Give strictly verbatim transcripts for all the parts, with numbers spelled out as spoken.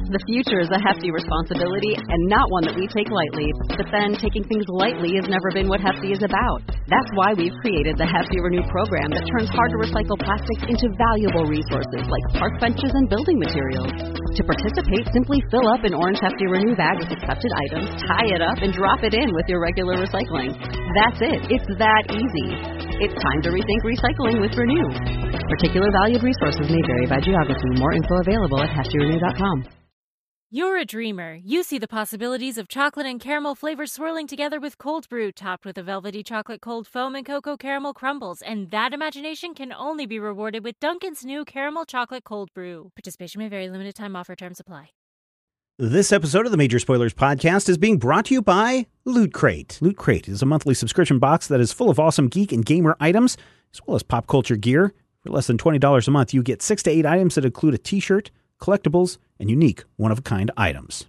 The future is a hefty responsibility and not one that we take lightly. But then, taking things lightly has never been what Hefty is about. That's why we've created the Hefty Renew program that turns hard-to-recycle plastics into valuable resources like park benches and building materials. To participate, simply fill up an orange Hefty Renew bag with accepted items, tie it up, and drop it in with your regular recycling. That's it. It's that easy. It's time to rethink recycling with Renew. Particular valued resources may vary by geography. More info available at hefty renew dot com. You're a dreamer. You see the possibilities of chocolate and caramel flavors swirling together with cold brew, topped with a velvety chocolate cold foam and cocoa caramel crumbles. And that imagination can only be rewarded with Dunkin's new caramel chocolate cold brew. Participation may vary. Limited time offer. Terms apply. This episode of the Major Spoilers Podcast is being brought to you by Loot Crate. Loot Crate is a monthly subscription box that is full of awesome geek and gamer items, as well as pop culture gear. For less than twenty dollars a month, you get six to eight items that include a t-shirt, collectibles, and unique one-of-a-kind items.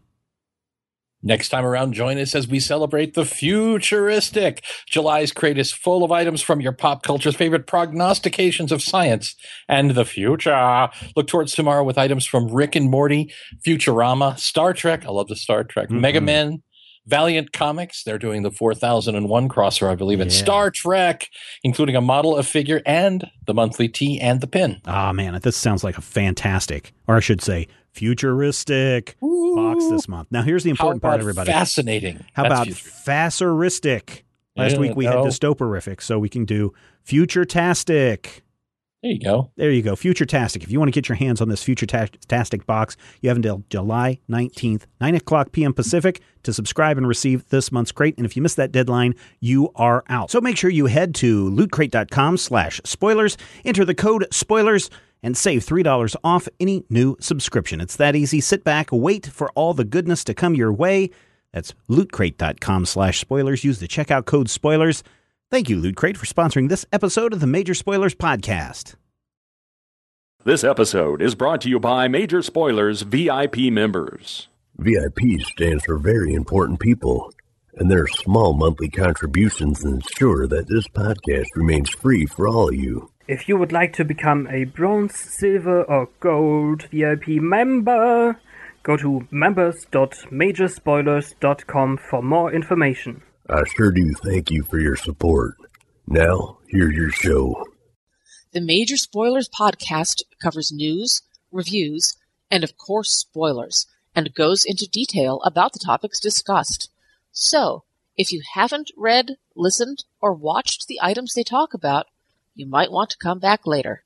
Next time around, join us as we celebrate the futuristic. July's crate is full of items from your pop culture's favorite prognostications of science and the future. Look towards tomorrow with items from Rick and Morty, Futurama, Star Trek. I love the Star Trek. Mm-hmm. Mega Men, Valiant Comics. They're doing the four thousand one crossover, I believe, in yeah. Star Trek, including a model, a figure, and the monthly tee and the pin. Ah, oh, man, this sounds like a fantastic, or I should say, futuristic Ooh. box this month. Now, here's the important part, everybody. Fascinating. How That's about future. Fasseristic? Last yeah, week we no. had Dystoperific, so we can do Futuretastic. There you go. There you go. Futuretastic. If you want to get your hands on this Futuretastic box, you have until July nineteenth, nine o'clock p.m. Pacific, to subscribe and receive this month's crate. And if you miss that deadline, you are out. So make sure you head to lootcrate.com slash spoilers, enter the code spoilers, and save three dollars off any new subscription. It's that easy. Sit back, wait for all the goodness to come your way. That's lootcrate.com slash spoilers. Use the checkout code spoilers. Thank you, Loot Crate, for sponsoring this episode of the Major Spoilers Podcast. This episode is brought to you by Major Spoilers V I P members. V I P stands for Very Important People, and their small monthly contributions ensure that this podcast remains free for all of you. If you would like to become a bronze, silver, or gold V I P member, go to members dot major spoilers dot com for more information. I sure do thank you for your support. Now, here's your show. The Major Spoilers Podcast covers news, reviews, and of course spoilers, and goes into detail about the topics discussed. So, if you haven't read, listened, or watched the items they talk about, you might want to come back later.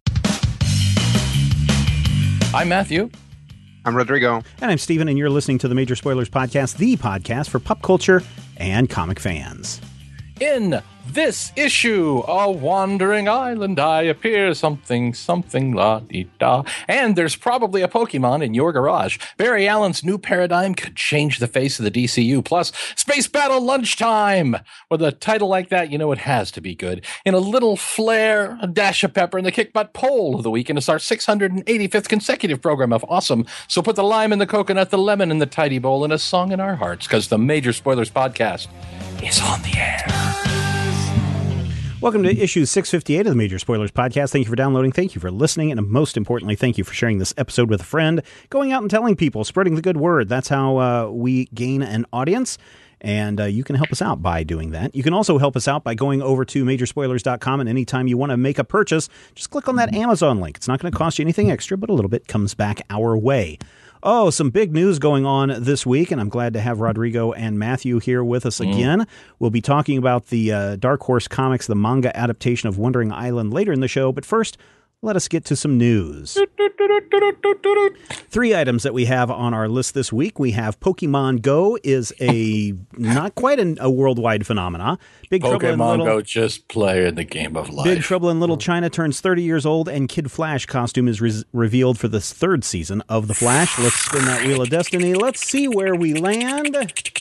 I'm Matthew. I'm Rodrigo. And I'm Steven, and you're listening to the Major Spoilers Podcast, the podcast for pop culture and comic fans. In this issue, a wandering island I appear, something, something, la-dee-da. And there's probably a Pokemon in your garage. Barry Allen's new paradigm could change the face of the D C U. Plus, Space Battle Lunchtime. With a title like that, you know it has to be good. In a little flair, a dash of pepper, and the kick butt poll of the week. And it's our six hundred eighty-fifth consecutive program of awesome. So put the lime in the coconut, the lemon in the tidy bowl, and a song in our hearts, because the Major Spoilers Podcast is on the air. Welcome to issue six fifty-eight of the Major Spoilers Podcast. Thank you for downloading. Thank you for listening. And most importantly, thank you for sharing this episode with a friend, going out and telling people, spreading the good word. That's how uh, we gain an audience. And uh, you can help us out by doing that. You can also help us out by going over to major spoilers dot com, and anytime you want to make a purchase, just click on that Amazon link. It's not going to cost you anything extra, but a little bit comes back our way. Oh, some big news going on this week, and I'm glad to have Rodrigo and Matthew here with us again. Mm. We'll be talking about the uh, Dark Horse Comics, the manga adaptation of Wandering Island later in the show, but first, let us get to some news. Three items that we have on our list this week. We have Pokemon Go is a not quite an, a worldwide phenomena. Big Trouble in Pokemon Little, Go, just play in the game of life. Big Trouble in Little China turns thirty years old, and Kid Flash costume is re- revealed for this third season of The Flash. Let's spin that Wheel of Destiny. Let's see where we land.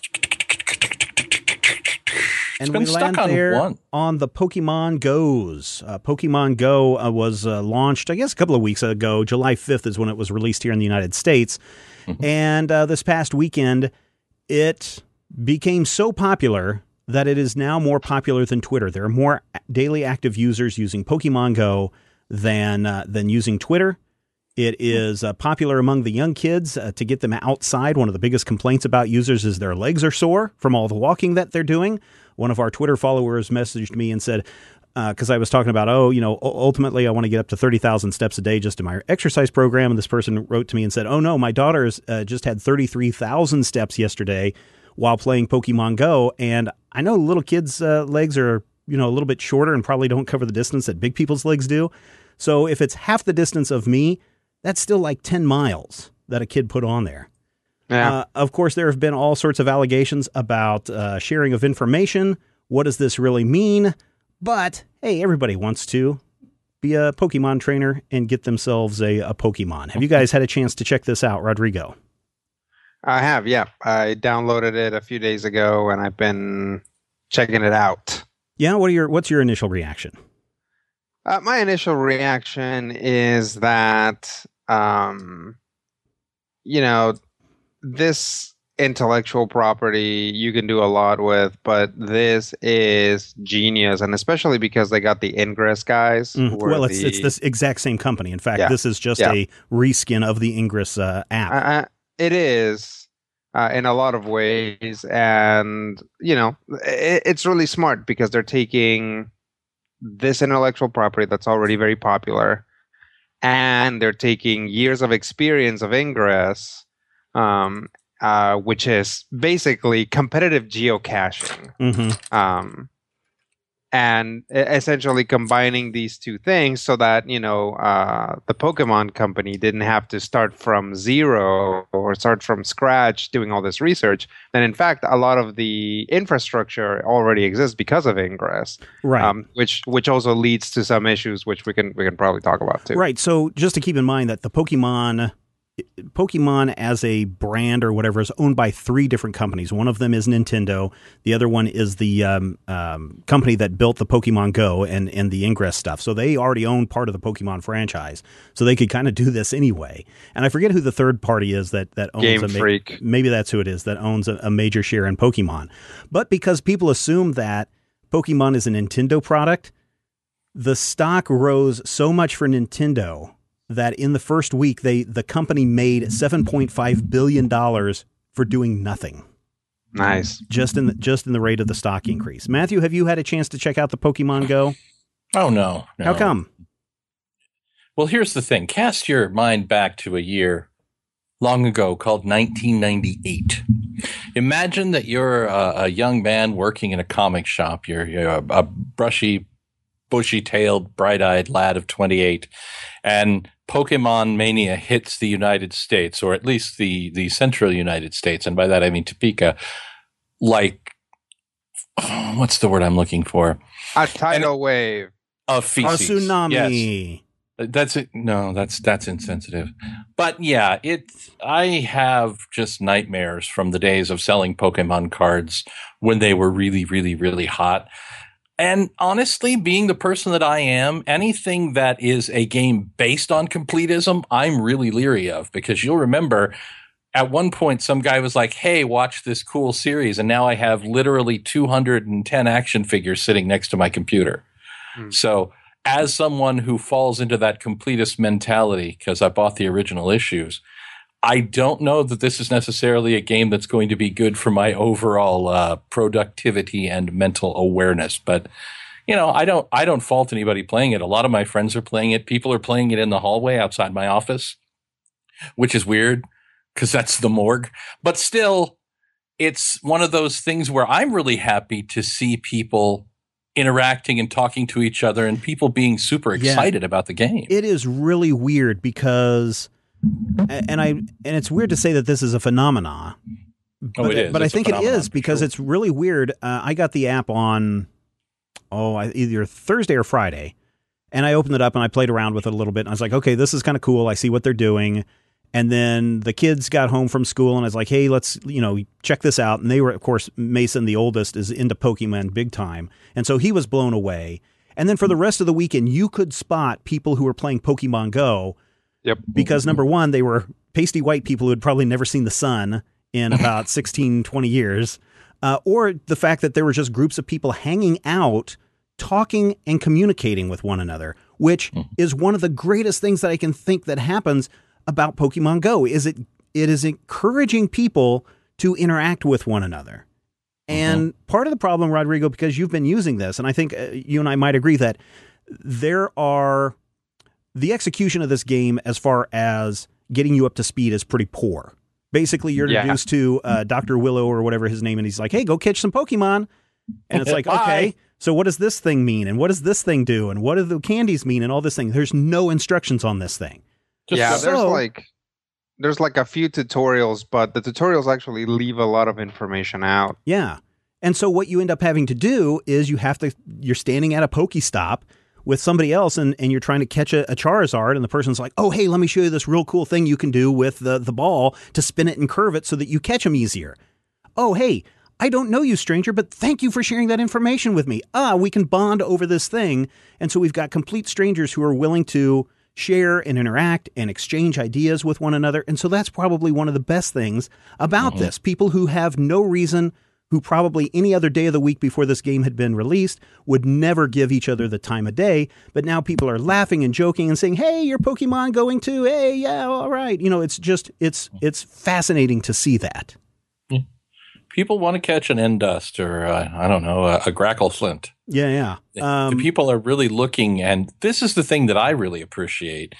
And we land on there one. on the Pokemon Go's. Uh, Pokemon Go uh, was uh, launched, I guess, a couple of weeks ago. July fifth is when it was released here in the United States. Mm-hmm. And uh, this past weekend, it became so popular that it is now more popular than Twitter. There are more daily active users using Pokemon Go than uh, than using Twitter. It is uh, popular among the young kids uh, to get them outside. One of the biggest complaints about users is their legs are sore from all the walking that they're doing. One of our Twitter followers messaged me and said, because uh, I was talking about, oh, you know, ultimately I want to get up to thirty thousand steps a day just in my exercise program. And this person wrote to me and said, oh, no, my daughter's uh, just had thirty-three thousand steps yesterday while playing Pokemon Go. And I know little kids' uh, legs are, you know, a little bit shorter and probably don't cover the distance that big people's legs do. So if it's half the distance of me, that's still like ten miles that a kid put on there. Yeah. Uh, of course, there have been all sorts of allegations about uh, sharing of information. What does this really mean? But, hey, everybody wants to be a Pokemon trainer and get themselves a, a Pokemon. Have you guys had a chance to check this out, Rodrigo? I have, yeah. I downloaded it a few days ago, and I've been checking it out. Yeah? What are your What's your initial reaction? Uh, my initial reaction is that, um, you know, this intellectual property you can do a lot with, but this is genius, and especially because they got the Ingress guys. Mm, well, it's the, it's this exact same company. In fact, yeah, this is just yeah. a reskin of the Ingress uh, app. Uh, it is uh, in a lot of ways, and you know, it, it's really smart because they're taking this intellectual property that's already very popular, and they're taking years of experience of Ingress, um, uh, which is basically competitive geocaching, mm-hmm. um, and essentially combining these two things so that, you know, uh, the Pokemon company didn't have to start from zero or start from scratch doing all this research. And in fact, a lot of the infrastructure already exists because of Ingress, right? Um, which which also leads to some issues which we can we can probably talk about too. Right. So just to keep in mind that the Pokemon. Pokemon as a brand or whatever is owned by three different companies. One of them is Nintendo. The other one is the um, um, company that built the Pokemon Go and, and the Ingress stuff. So they already own part of the Pokemon franchise. So they could kind of do this anyway. And I forget who the third party is that, that owns Game a ma- Freak. Maybe that's who it is that owns a, a major share in Pokemon. But because people assume that Pokemon is a Nintendo product, the stock rose so much for Nintendo that in the first week, they the company made seven point five billion dollars for doing nothing. Nice. Just in the, just in the rate of the stock increase. Matthew, have you had a chance to check out the Pokemon Go? Oh, no. no. How come? Well, here's the thing. Cast your mind back to a year long ago called nineteen ninety-eight. Imagine that you're a, a young man working in a comic shop. You're, you're a, a brushy, bushy-tailed, bright-eyed lad of twenty-eight, and Pokemon mania hits the United States, or at least the, the central United States, and by that I mean Topeka, like, oh, what's the word I'm looking for? A tidal and, wave. Of feces. A tsunami. Yes. That's it. No, that's that's insensitive. But yeah, it. I have just nightmares from the days of selling Pokemon cards when they were really, really, really hot. And honestly, being the person that I am, anything that is a game based on completism, I'm really leery of, because you'll remember at one point some guy was like, hey, watch this cool series. And now I have literally two hundred ten action figures sitting next to my computer. Hmm. So as someone who falls into that completist mentality, because I bought the original issues, I don't know that this is necessarily a game that's going to be good for my overall uh, productivity and mental awareness. But, you know, I don't I don't fault anybody playing it. A lot of my friends are playing it. People are playing it in the hallway outside my office, which is weird because that's the morgue. But still, it's one of those things where I'm really happy to see people interacting and talking to each other and people being super excited yeah. about the game. It is really weird because... And I and it's weird to say that this is a phenomena, but, oh, it is. but I think it is because sure. it's really weird. Uh, I got the app on oh either Thursday or Friday, and I opened it up and I played around with it a little bit. And I was like, okay, this is kind of cool. I see what they're doing. And then the kids got home from school, and I was like, hey, let's you know check this out. And they were, of course, Mason, the oldest, is into Pokemon big time, and so he was blown away. And then for the rest of the weekend, you could spot people who were playing Pokemon Go. Yep. Because number one, they were pasty white people who had probably never seen the sun in about sixteen, twenty years. Uh, or the fact that there were just groups of people hanging out, talking and communicating with one another. which is one of the greatest things that I can think that happens about Pokemon Go. Is it it is encouraging people to interact with one another. And mm-hmm. part of the problem, Rodrigo, because you've been using this, and I think uh, you and I might agree that there are the execution of this game as far as getting you up to speed is pretty poor. Basically, you're yeah. introduced to uh, Doctor Willow or whatever his name, and he's like, hey, go catch some Pokemon. And it's like, okay, so what does this thing mean? And what does this thing do? And what do the candies mean? And all this thing. There's no instructions on this thing. Just yeah, so, there's like there's like a few tutorials, but the tutorials actually leave a lot of information out. Yeah. And so what you end up having to do is you have to, you're standing at a Pokestop with somebody else and, and you're trying to catch a, a Charizard, and the person's like, oh, hey, let me show you this real cool thing you can do with the, the ball to spin it and curve it so that you catch them easier. Oh, hey, I don't know you, stranger, but thank you for sharing that information with me. Ah, we can bond over this thing. And so we've got complete strangers who are willing to share and interact and exchange ideas with one another. And so that's probably one of the best things about mm-hmm. this. People who have no reason, who probably any other day of the week before this game had been released would never give each other the time of day. But now people are laughing and joking and saying, hey, your Pokemon going too? Hey, yeah, all right. You know, it's just, it's, it's fascinating to see that. Yeah. People want to catch an Endust or, uh, I don't know, a, a Grackleflint. Yeah, yeah. Um, the people are really looking, and this is the thing that I really appreciate,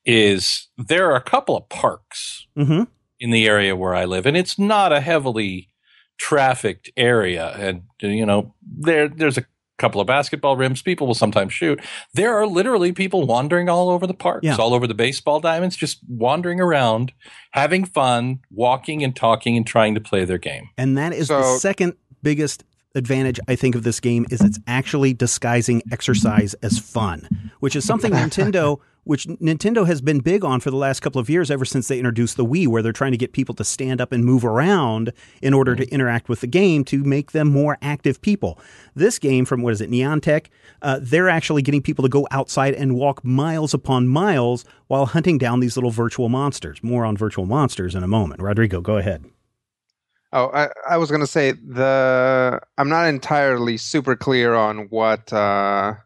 is there are a couple of parks mm-hmm. in the area where I live, and it's not a heavily trafficked area. And, you know, there there's a couple of basketball rims. People will sometimes shoot. There are literally people wandering all over the parks, yeah. all over the baseball diamonds, just wandering around, having fun, walking and talking and trying to play their game. And that is so, the second biggest advantage, I think, of this game is it's actually disguising exercise as fun, which is something Nintendo, which Nintendo has been big on for the last couple of years, ever since they introduced the Wii, where they're trying to get people to stand up and move around in order to interact with the game to make them more active people. This game from, what is it, Niantic, uh, they're actually getting people to go outside and walk miles upon miles while hunting down these little virtual monsters. More on virtual monsters in a moment. Rodrigo, go ahead. Oh, I, I was going to say the I'm not entirely super clear on what uh,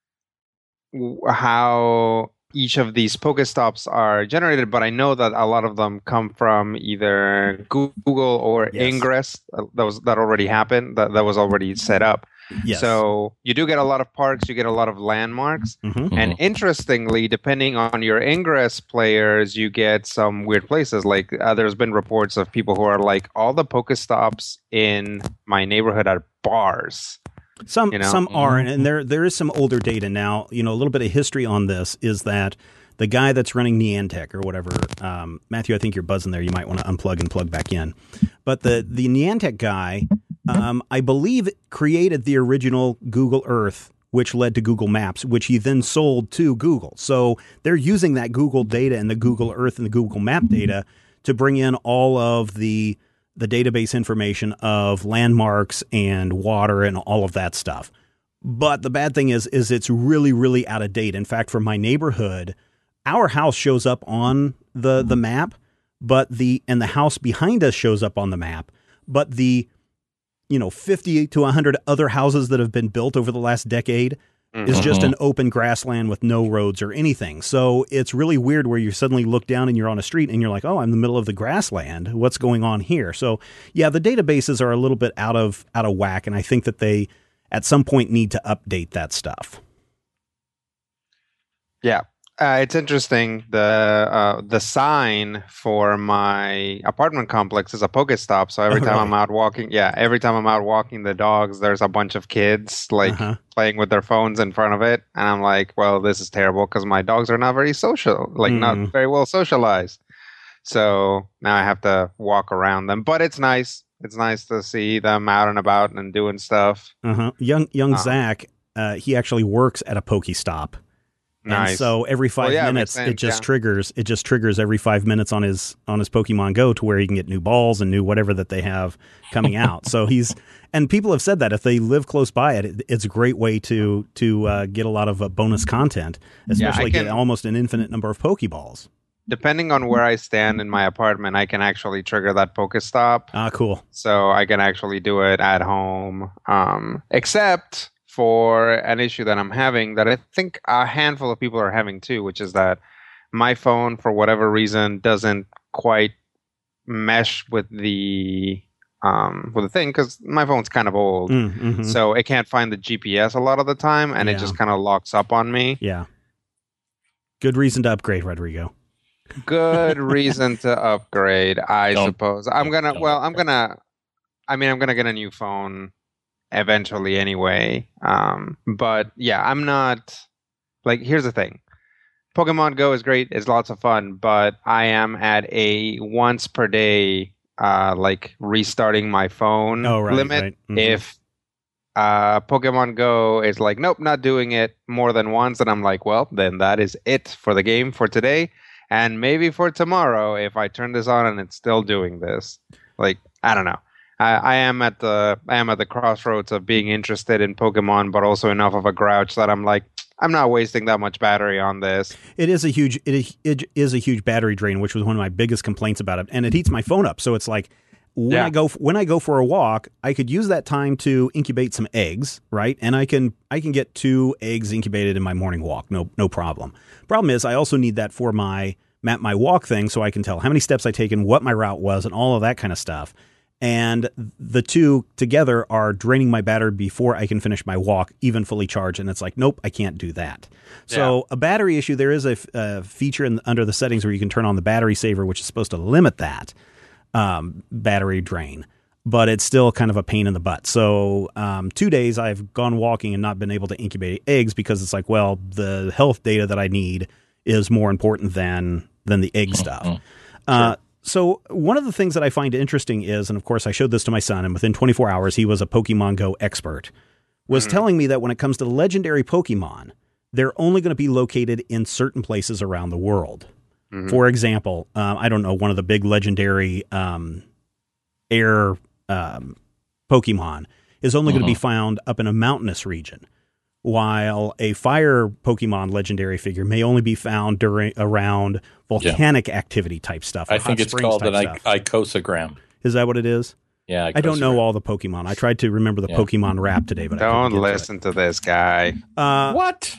how each of these Pokestops are generated, but I know that a lot of them come from either Google or yes. Ingress. That was that already happened. That that was already set up. Yes. So you do get a lot of parks, you get a lot of landmarks. Mm-hmm. And interestingly, depending on your Ingress players, you get some weird places. Like uh, there's been reports of people who are like, all the Pokestops in my neighborhood are bars. Some you know? some aren't, and there there is some older data now. You know, a little bit of history on this is that the guy that's running Niantic or whatever, um, Matthew, I think you're buzzing there. You might want to unplug and plug back in. But the the Niantic guy, um, I believe, created the original Google Earth, which led to Google Maps, which he then sold to Google. So they're using that Google data and the Google Earth and the Google Map data to bring in all of the the database information of landmarks and water and all of that stuff. But the bad thing is, is it's really, really out of date. In fact, for my neighborhood, our house shows up on the, the map, but the, and the house behind us shows up on the map, but the, you know, fifty to a hundred other houses that have been built over the last decade mm-hmm. is just an open grassland with no roads or anything. So it's really weird where you suddenly look down and you're on a street and you're like, oh, I'm in the middle of the grassland. What's going on here? So yeah, the databases are a little bit out of, out of whack. And I think that they at some point need to update that stuff. Yeah. Uh, it's interesting. The uh, the sign for my apartment complex is a Pokestop. So every oh, time really? I'm out walking, yeah, every time I'm out walking the dogs, there's a bunch of kids like uh-huh. playing with their phones in front of it, and I'm like, well, this is terrible because my dogs are not very social, like mm. not very well socialized. So now I have to walk around them, but it's nice. It's nice to see them out and about and doing stuff. Uh-huh. Young young uh, Zach, uh, he actually works at a Pokestop. Nice. And so every five well, yeah, minutes, sense, it just yeah. triggers. It just triggers every five minutes on his on his Pokemon Go to where he can get new balls and new whatever that they have coming out. So he's and people have said that if they live close by it, it it's a great way to to uh, get a lot of uh, bonus content, especially yeah, can, get almost an infinite number of Pokeballs. Depending on where I stand in my apartment, I can actually trigger that Pokestop. Ah, cool. So I can actually do it at home, um, except. for an issue that I'm having that I think a handful of people are having too, which is that my phone, for whatever reason, doesn't quite mesh with the um, with the thing, because my phone's kind of old, Mm, mhm. so it can't find the G P S a lot of the time, and Yeah. it just kind of locks up on me. Yeah. Good reason to upgrade, Rodrigo. Good reason to upgrade, I Don't- suppose. I'm gonna. don't Well, I'm gonna. I mean, I'm gonna get a new phone eventually, anyway. Um, but yeah, I'm not. Like, here's the thing. Pokemon Go is great. It's lots of fun, but I am at a once per day, uh, like restarting my phone Oh, right, limit. right. Mhm. If uh, Pokemon Go is like, nope, not doing it more than once, and I'm like, well, then that is it for the game for today, and maybe for tomorrow if I turn this on and it's still doing this. Like, I don't know. I, I am at the I am at the crossroads of being interested in Pokemon, but also enough of a grouch that I'm like, I'm not wasting that much battery on this. It is a huge it is, it is a huge battery drain, which was one of my biggest complaints about it, and it heats my phone up. So it's like when Yeah. I go when I go for a walk, I could use that time to incubate some eggs, right? And I can I can get two eggs incubated in my morning walk, no no problem. Problem is, I also need that for my map my walk thing, so I can tell how many steps I taken, what my route was, and all of that kind of stuff. And the two together are draining my battery before I can finish my walk, even fully charged. And it's like, nope, I can't do that. So a battery issue, there is a, f- a feature in, under the settings where you can turn on the battery saver, which is supposed to limit that um, battery drain. But it's still kind of a pain in the butt. So um, two days I've gone walking and not been able to incubate eggs because it's like, well, the health data that I need is more important than than the egg stuff. Mhm. Uh, So one of the things that I find interesting is, and of course I showed this to my son, and within twenty-four hours he was a Pokemon Go expert, was Mhm. telling me that when it comes to legendary Pokemon, they're only going to be located in certain places around the world. Mhm. For example, um, I don't know, one of the big legendary um, air um, Pokemon is only going to be found up in a mountainous region, while a fire Pokemon legendary figure may only be found during around volcanic activity type stuff. or I hot think it's springs called type an stuff. I- icosagram. Is that what it is? Yeah, I don't know icosagram. all the Pokemon. I tried to remember the Yeah. Pokemon rap today, but I Don't couldn't get to listen to this guy. it. Uh, What?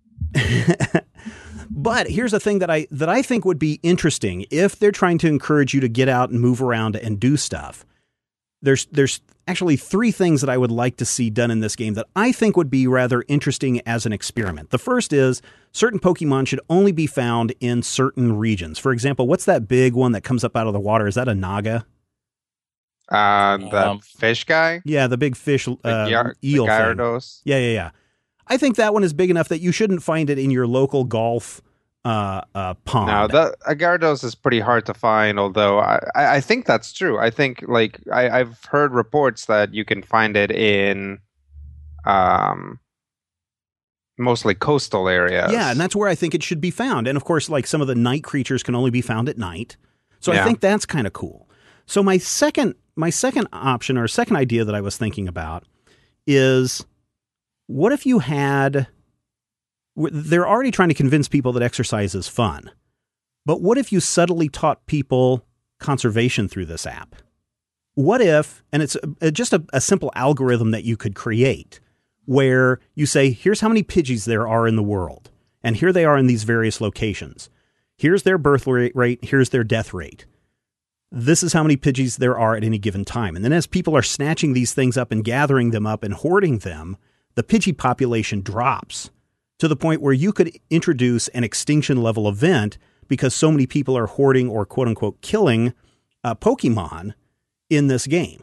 but here's a thing that I that I think would be interesting if they're trying to encourage you to get out and move around and do stuff. There's there's actually three things that I would like to see done in this game that I think would be rather interesting as an experiment. The first is certain Pokemon should only be found in certain regions. For example, what's that big one that comes up out of the water? Is that a Naga? Uh, the Um, fish guy? Yeah, the big fish The, uh, Gyar- the eel thing. Gyarados? Yeah, yeah, yeah. I think that one is big enough that you shouldn't find it in your local golf uh, uh, pond. No, the a Gyarados is pretty hard to find, although I, I, I think that's true. I think, like, I, I've heard reports that you can find it in um, mostly coastal areas. Yeah, and that's where I think it should be found. And of course, like some of the night creatures can only be found at night. So I Yeah. think that's kind of cool. So my second my second option or second idea that I was thinking about is what if you had w- they're already trying to convince people that exercise is fun. But what if you subtly taught people conservation through this app? What if, and it's a, just a, a simple algorithm that you could create where you say, here's how many Pidgeys there are in the world. And here they are in these various locations. Here's their birth rate. Here's their death rate. This is how many Pidgeys there are at any given time. And then as people are snatching these things up and gathering them up and hoarding them, the Pidgey population drops to the point where you could introduce an extinction level event because so many people are hoarding or quote unquote killing uh, Pokemon in this game.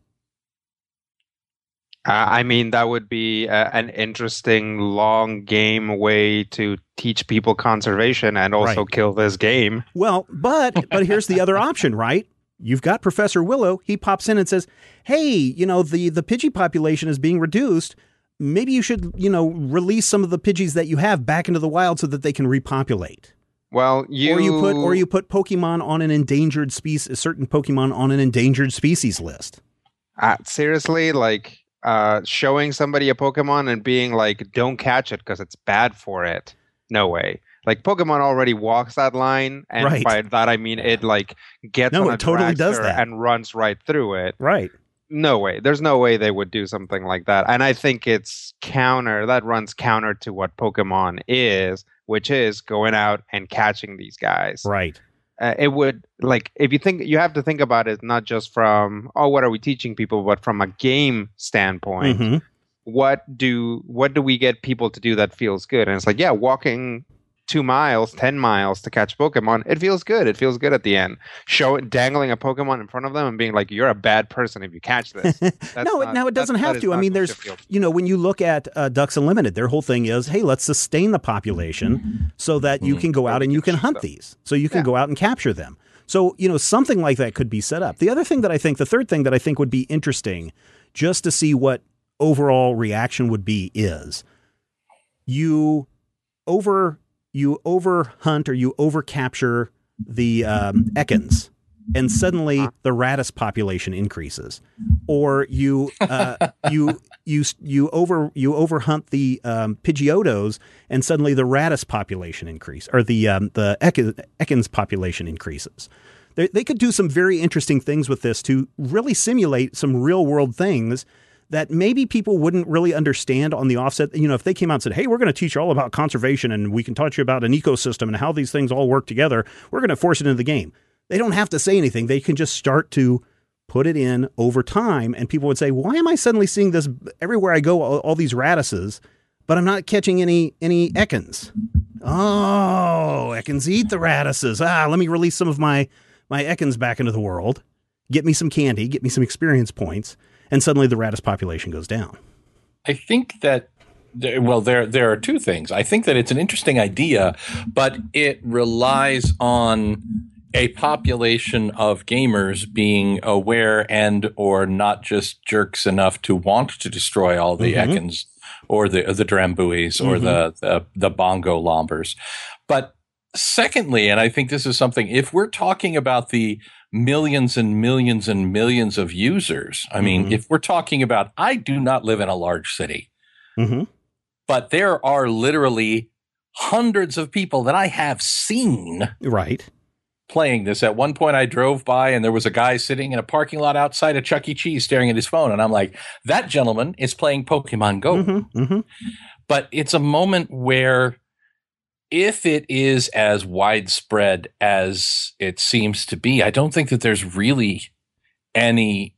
Uh, I mean, that would be uh, an interesting long game way to teach people conservation and also Right. kill this game. Well, but but here's the other option, right? You've got Professor Willow. He pops in and says, "Hey, you know, the the Pidgey population is being reduced. Maybe you should, you know, release some of the Pidgeys that you have back into the wild so that they can repopulate." Well, you Or you put or you put Pokemon on an endangered species, certain Pokemon on an endangered species list. uh, seriously, like uh, showing somebody a Pokemon and being like, "Don't catch it because it's bad for it." No way. Like Pokemon already walks that line, and Right. by that I mean it like gets No, on a it totally does dragster that. and runs right through it. Right. No way. There's no way they would do something like that. And I think it's counter, that runs counter to what Pokemon is, which is going out and catching these guys. Right. Uh, it would, like, if you think, you have to think about it not just from, oh, what are we teaching people, but from a game standpoint. Mm-hmm. What do what do we get people to do that feels good? And it's like, yeah, walking two miles, ten miles to catch Pokemon, it feels good. It feels good at the end. Show it, dangling a Pokemon in front of them and being like, you're a bad person if you catch this. That's no, not, now it doesn't that, have that to. I mean, there's, you know, when you look at uh, Ducks Unlimited, their whole thing is, hey, let's sustain the population so that you can go out and you can hunt these. So you can Yeah. go out and capture them. So, you know, something like that could be set up. The other thing that I think, the third thing that I think would be interesting just to see what overall reaction would be is you over you over hunt or you over capture the um, Ekans, and suddenly the Raddus population increases, or you uh, you you you over you over hunt the um, Pidgeotos, and suddenly the Raddus population increase, or the um, the Ekans population increases. They, they could do some very interesting things with this to really simulate some real world things that maybe people wouldn't really understand on the offset. You know, if they came out and said, hey, we're going to teach you all about conservation and we can teach you about an ecosystem and how these things all work together, we're going to force it into the game. They don't have to say anything. They can just start to put it in over time. And people would say, why am I suddenly seeing this everywhere I go, all, all these Radishes, but I'm not catching any, any Ekans? Oh, Ekans eat the Radishes. Ah, let me release some of my, my Ekans back into the world. Get me some candy, get me some experience points. And suddenly the Raddus population goes down. I think that, there, well, there there are two things. I think that it's an interesting idea, but it relies on a population of gamers being aware and or not just jerks enough to want to destroy all the mm-hmm. Ekans or the the Drambuis or mm-hmm. the, the the Bongo Lombers. But secondly, and I think this is something, if we're talking about the millions and millions and millions of users. I mean, mm-hmm. if we're talking about, I do not live in a large city, mm-hmm. but there are literally hundreds of people that I have seen right playing this. At one point I drove by and there was a guy sitting in a parking lot outside of Chuck E. Cheese staring at his phone. And I'm like, that gentleman is playing Pokemon Go. Mm-hmm. Mm-hmm. But it's a moment where, if it is as widespread as it seems to be, I don't think that there's really any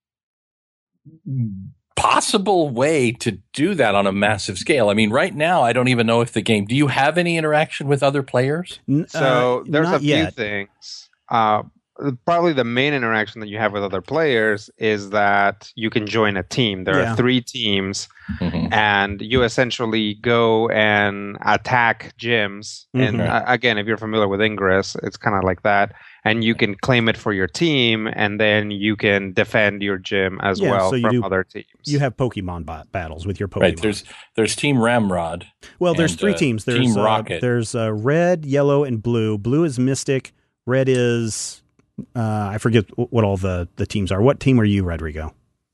possible way to do that on a massive scale. I mean, right now, I don't even know if the game, do you have any interaction with other players? So uh, there's a few yet. things. Uh, probably the main interaction that you have with other players is that you can join a team. There Yeah. are three teams, Mm-hmm. and you essentially go and attack gyms. And Mhm. uh, again, if you're familiar with Ingress, it's kind of like that. And you can claim it for your team, and then you can defend your gym as Yeah, well so you from do- other teams. You have Pokemon bot- battles with your Pokemon. Right. There's there's Team Ramrod. well, there's and, three uh, teams. There's Team uh, Rocket. there's uh, red, yellow, and blue. Blue is Mystic. Red is uh, I forget what all the, the teams are. What team are you, Rodrigo?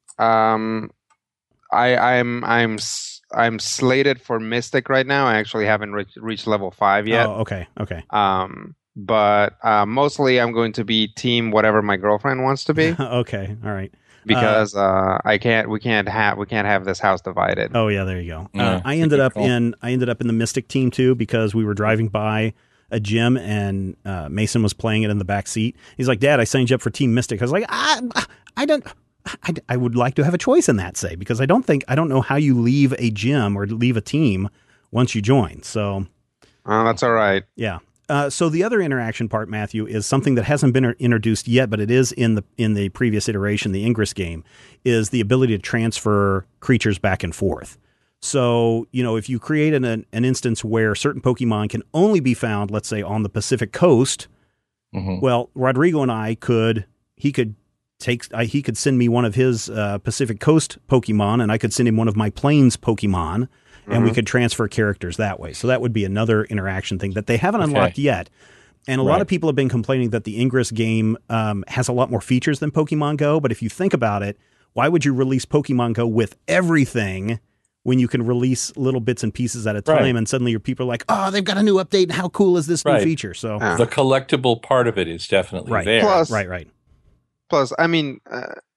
Um, I, I'm I'm s- I'm slated for Mystic right now. I actually haven't reached reached level five yet. Oh, okay, okay. Um, but uh, mostly I'm going to be team whatever my girlfriend wants to be, okay, all right. because uh, I can't we can't have we can't have this house divided. Oh yeah, there you go. Yeah, uh, I ended okay, up cool. in I ended up in the Mystic team too because we were driving by a gym and uh, Mason was playing it in the back seat. He's like, "Dad, I signed you up for Team Mystic." I was like, "I, I don't." I, I would like to have a choice in that, say, because I don't think I don't know how you leave a gym or leave a team once you join. So, Oh, that's all right. yeah. Uh, so the other interaction part, Matthew, is something that hasn't been introduced yet, but it is in the in the previous iteration, the Ingress game, is the ability to transfer creatures back and forth. So, you know, if you create an, an instance where certain Pokemon can only be found, let's say, on the Pacific coast, Mhm. well, Rodrigo and I could, he could take, I, he could send me one of his uh, Pacific Coast Pokemon, and I could send him one of my Plains Pokemon, and we could transfer characters that way. So that would be another interaction thing that they haven't Okay. unlocked yet. And a lot Right. of people have been complaining that the Ingress game um, has a lot more features than Pokemon Go. But if you think about it, why would you release Pokemon Go with everything when you can release little bits and pieces at a time? Right. And suddenly your people are like, oh, they've got a new update. How cool is this new Right. feature? So, Yeah. The collectible part of it is definitely Right. there. Plus, right, right. plus, I mean, uh,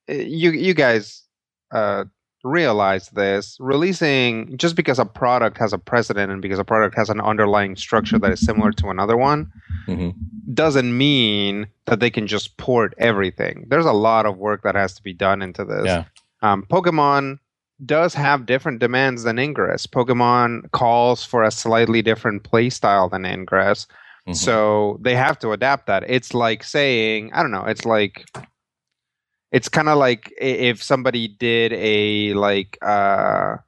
you you guys uh, realize this. Releasing, just because a product has a precedent and because a product has an underlying structure that is similar to another one, mm-hmm. doesn't mean that they can just port everything. There's a lot of work that has to be done into this. Yeah. Um, Pokemon does have different demands than Ingress. Pokemon calls for a slightly different play style than Ingress. Mm-hmm. So they have to adapt that. It's like saying, I don't know, it's like... It's kind of like if somebody did a like uh,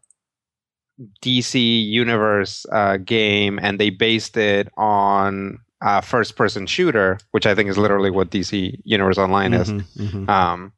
D C Universe uh, game and they based it on a first-person shooter, which I think is literally what D C Universe Online is. Mm-hmm, mm-hmm. Um,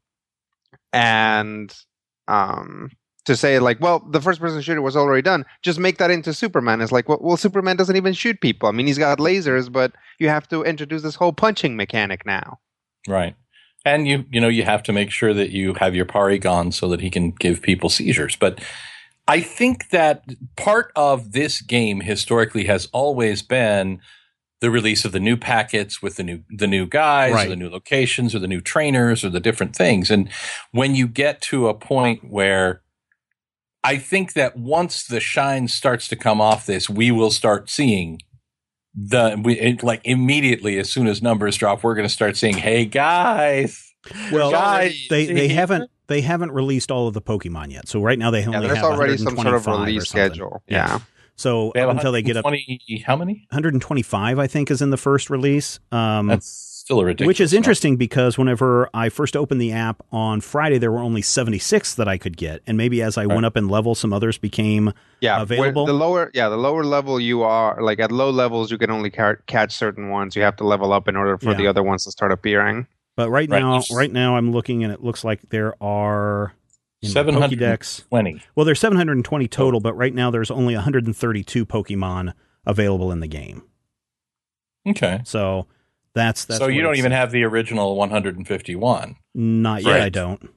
and um, to say like, well, the first-person shooter was already done, just make that into Superman. It's like, well, well, Superman doesn't even shoot people. I mean, he's got lasers, but you have to introduce this whole punching mechanic now. Right. And you you know, you have to make sure that you have your Porygon so that he can give people seizures. But I think that part of this game historically has always been the release of the new packets with the new the new guys, right. or the new locations, or the new trainers, or the different things. And when you get to a point where I think that once the shine starts to come off this, we will start seeing the we it, like immediately as soon as numbers drop, we're going to start saying, "Hey guys, well, guys, they they haven't they haven't released all of the Pokemon yet. So right now they only yeah, there's have already some sort of release schedule. Yeah. yeah. So they until they get up, how many? one hundred twenty-five, I think, is in the first release. Um, That's still a ridiculous. Which is number. interesting because whenever I first opened the app on Friday, there were only seventy-six that I could get, and maybe as I right. went up in level, some others became yeah, available. The lower, yeah, the lower level you are, like at low levels, you can only ca- catch certain ones. You have to level up in order for yeah. the other ones to start appearing. But right, right. now, right now, I'm looking, and it looks like there are seven hundred twenty. Well, there's seven hundred twenty total, but right now there's only one hundred thirty-two Pokemon available in the game. Okay, so. That's, that's so you don't even saying. have the original one hundred fifty-one. Not yet, right. I don't.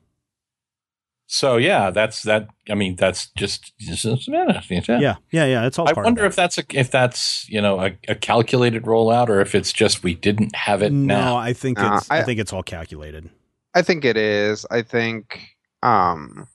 So yeah, that's that. I mean, that's just, just yeah, yeah, yeah, yeah. It's all. I part wonder of if that's a, if that's you know a, a calculated rollout or if it's just we didn't have it. No, now. I think no, it's. I, I think it's all calculated. I think it is. I think. Um,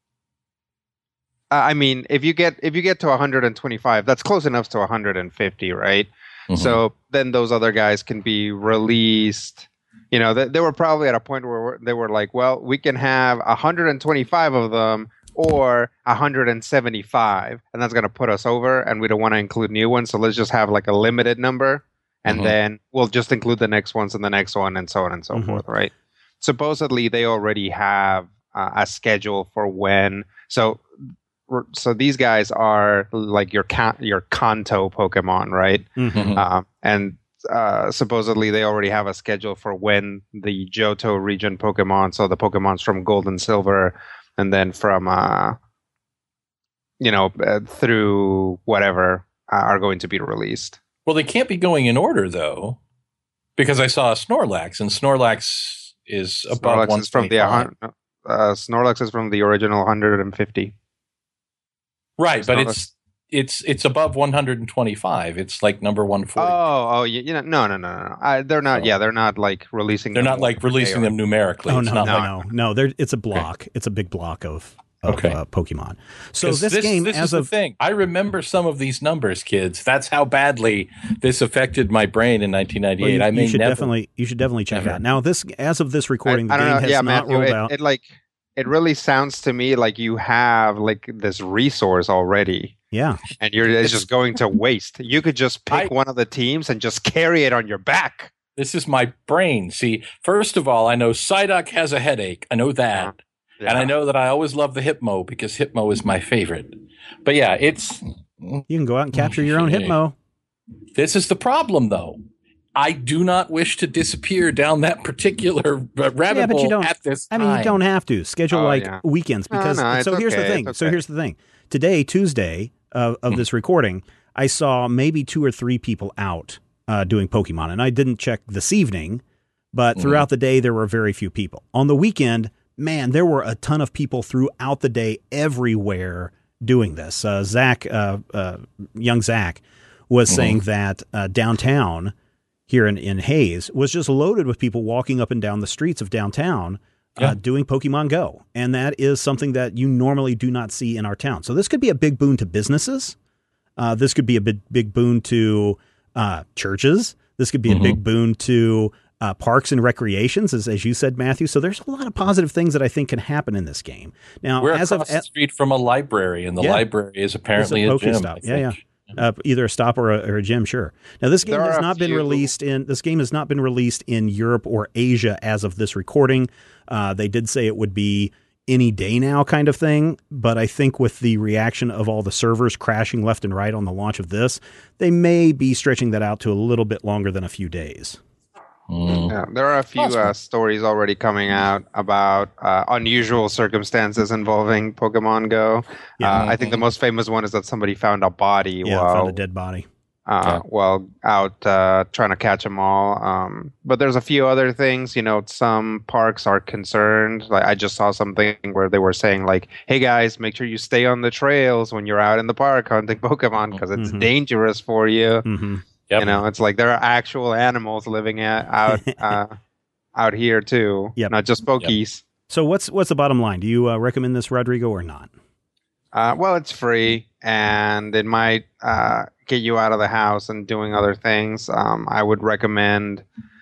I mean, if you get if you get to one hundred twenty-five, that's close enough to one hundred fifty, right? Mm-hmm. So then those other guys can be released. You know, they, they were probably at a point where they were like, well, we can have one hundred twenty-five of them or one hundred seventy-five, and that's going to put us over, and we don't want to include new ones, so let's just have like a limited number, and mm-hmm. then we'll just include the next ones and the next one, and so on and so mm-hmm. forth, right? Supposedly, they already have uh, a schedule for when. So So these guys are like your ca- your Kanto Pokemon, right? Mm-hmm. Uh, and uh, supposedly they already have a schedule for when the Johto region Pokemon, so the Pokemons from Gold and Silver, and then from, uh, you know, uh, through whatever, uh, are going to be released. Well, they can't be going in order, though, because I saw a Snorlax, and Snorlax is above Snorlax is from the uh, Snorlax is from the original one hundred fifty. Right, but it's it's it's above one hundred twenty-five. It's like number one forty. Oh, oh, you know, no, no, no, no. I, they're not. So, yeah, they're not like releasing. They're them not like releasing them numerically. Oh it's no, not no, like, no, no. They're, it's a block. Okay. It's a big block of, of okay. uh, Pokemon. So this, this game, this as is of the thing, I remember some of these numbers, kids. That's how badly this affected my brain in nineteen ninety-eight. Well, you, I mean, you should never, definitely, you should definitely check never. it out. Now, this as of this recording, I, the I game know, has yeah, not Matthew, rolled it, out. It like it really sounds to me like you have like this resource already. Yeah. And you're it's just going to waste. You could just pick I, one of the teams and just carry it on your back. This is my brain. See, first of all, I know Psyduck has a headache. I know that. Yeah. And I know that I always love the Hypmo because Hypmo is my favorite. But yeah, it's... You can go out and capture your own Hypmo. This is the problem, though. I do not wish to disappear down that particular rabbit yeah, but you hole don't, at this time. I mean, you don't have to. Schedule, oh, like, yeah. weekends. Because no, no, So here's okay, the thing. okay. So here's the thing. Today, Tuesday, of, of this recording, I saw maybe two or three people out uh, doing Pokemon. And I didn't check this evening, but throughout mm-hmm. the day, there were very few people. On the weekend, man, there were a ton of people throughout the day everywhere doing this. Uh, Zach, uh, uh, young Zach, was mm-hmm. saying that uh, downtown here in, in Hayes was just loaded with people walking up and down the streets of downtown yeah. Yeah. uh, doing Pokemon Go. And that is something that you normally do not see in our town. So this could be a big boon to businesses. Uh, this could be a big, big boon to uh, churches. This could be Mm-hmm. a big boon to uh, parks and recreations, as, as you said, Matthew. So there's a lot of positive things that I think can happen in this game. Now, We're as across of the street from a library, and the Yeah. library is apparently It's a, a gym. Pokestop. I Yeah, yeah. think. Uh, either a stop or a, or a gym, sure. Now, this game There has are a not been few- released in this game has not been released in Europe or Asia as of this recording. Uh, they did say it would be any day now, kind of thing. But I think with the reaction of all the servers crashing left and right on the launch of this, they may be stretching that out to a little bit longer than a few days. Mm. Yeah, there are a few uh, stories already coming out about uh, unusual circumstances involving Pokemon Go. Yeah. Uh, I think the most famous one is that somebody found a body Yeah, while found a dead body. uh, Yeah. while out uh, trying to catch them all. Um, but there's a few other things. You know, some parks are concerned. Like I just saw something where they were saying, like, "Hey guys, make sure you stay on the trails when you're out in the park hunting Pokemon because it's Mhm. dangerous for you." Mm-hmm. Yep. You know, it's like there are actual animals living at, out uh, out here too, Yep. not just Pokies. So what's what's the bottom line? Do you uh, recommend this, Rodrigo, or not? Uh, well, it's free, and it might uh, get you out of the house and doing other things. Um, I would recommend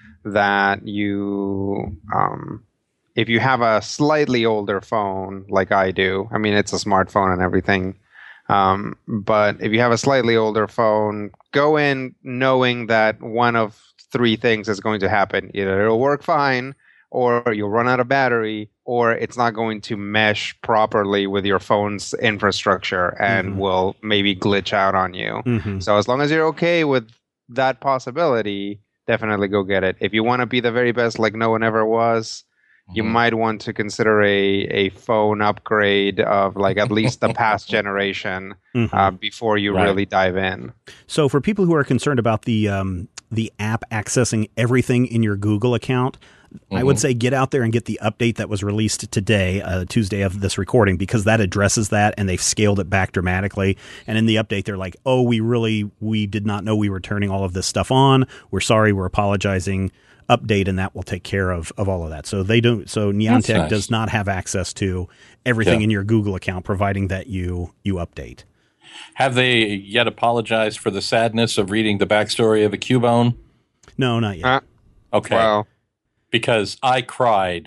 that you, um, if you have a slightly older phone, like I do. I mean, it's a smartphone and everything. Um, but if you have a slightly older phone, go in knowing that one of three things is going to happen. Either it'll work fine, or you'll run out of battery, or it's not going to mesh properly with your phone's infrastructure and Mhm. will maybe glitch out on you. Mm-hmm. So as long as you're okay with that possibility, definitely go get it. If you want to be the very best like no one ever was, you Mhm. might want to consider a, a phone upgrade of like at least the past generation Mm-hmm. uh, before you Right. really dive in. So for people who are concerned about the um, the app accessing everything in your Google account, I would Mhm. say get out there and get the update that was released today, uh, Tuesday of this recording, because that addresses that and they've scaled it back dramatically. And in the update, they're like, oh, we really, we did not know we were turning all of this stuff on. We're sorry. We're apologizing. Update, and that will take care of, of all of that. So they don't, so That's Niantic nice. does not have access to everything Yeah. in your Google account, providing that you, you update. Have they yet apologized for the sadness of reading the backstory of a Cubone? No, not yet. Uh, Okay. Well, Because I cried.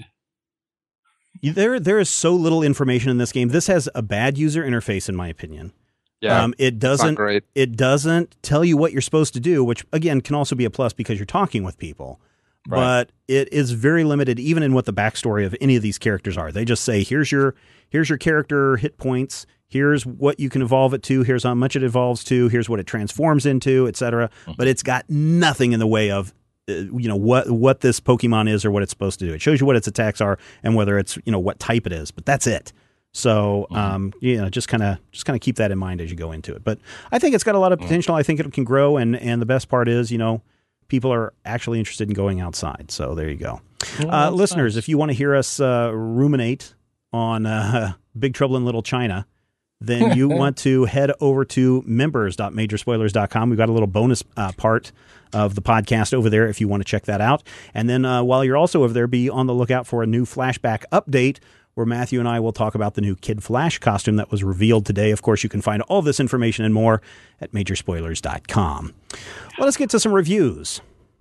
There, there is so little information in this game. This has a bad user interface, in my opinion. yeah, Um, it it's not doesn't. great. It doesn't tell you what you're supposed to do, which again can also be a plus because you're talking with people. Right. But it is very limited, even in what the backstory of any of these characters are. They just say, "Here's your, here's your character hit points. Here's what you can evolve it to. Here's how much it evolves to. Here's what it transforms into, et cetera" But it's got nothing in the way of, uh, you know, what what this Pokemon is or what it's supposed to do. It shows you what its attacks are and whether it's, you know, what type it is. But that's it. So, um, you know, just kind of just kind of keep that in mind as you go into it. But I think it's got a lot of potential. I think it can grow, and and the best part is, you know, people are actually interested in going outside. So there you go. Well, Uh, that's listeners, nice. if you want to hear us uh, ruminate on uh, Big Trouble in Little China, then you want to head over to members dot major spoilers dot com. We've got a little bonus uh, part of the podcast over there if you want to check that out. And then uh, while you're also over there, be on the lookout for a new flashback update where Matthew and I will talk about the new Kid Flash costume that was revealed today. Of course, you can find all this information and more at major spoilers dot com. Let us get to some reviews.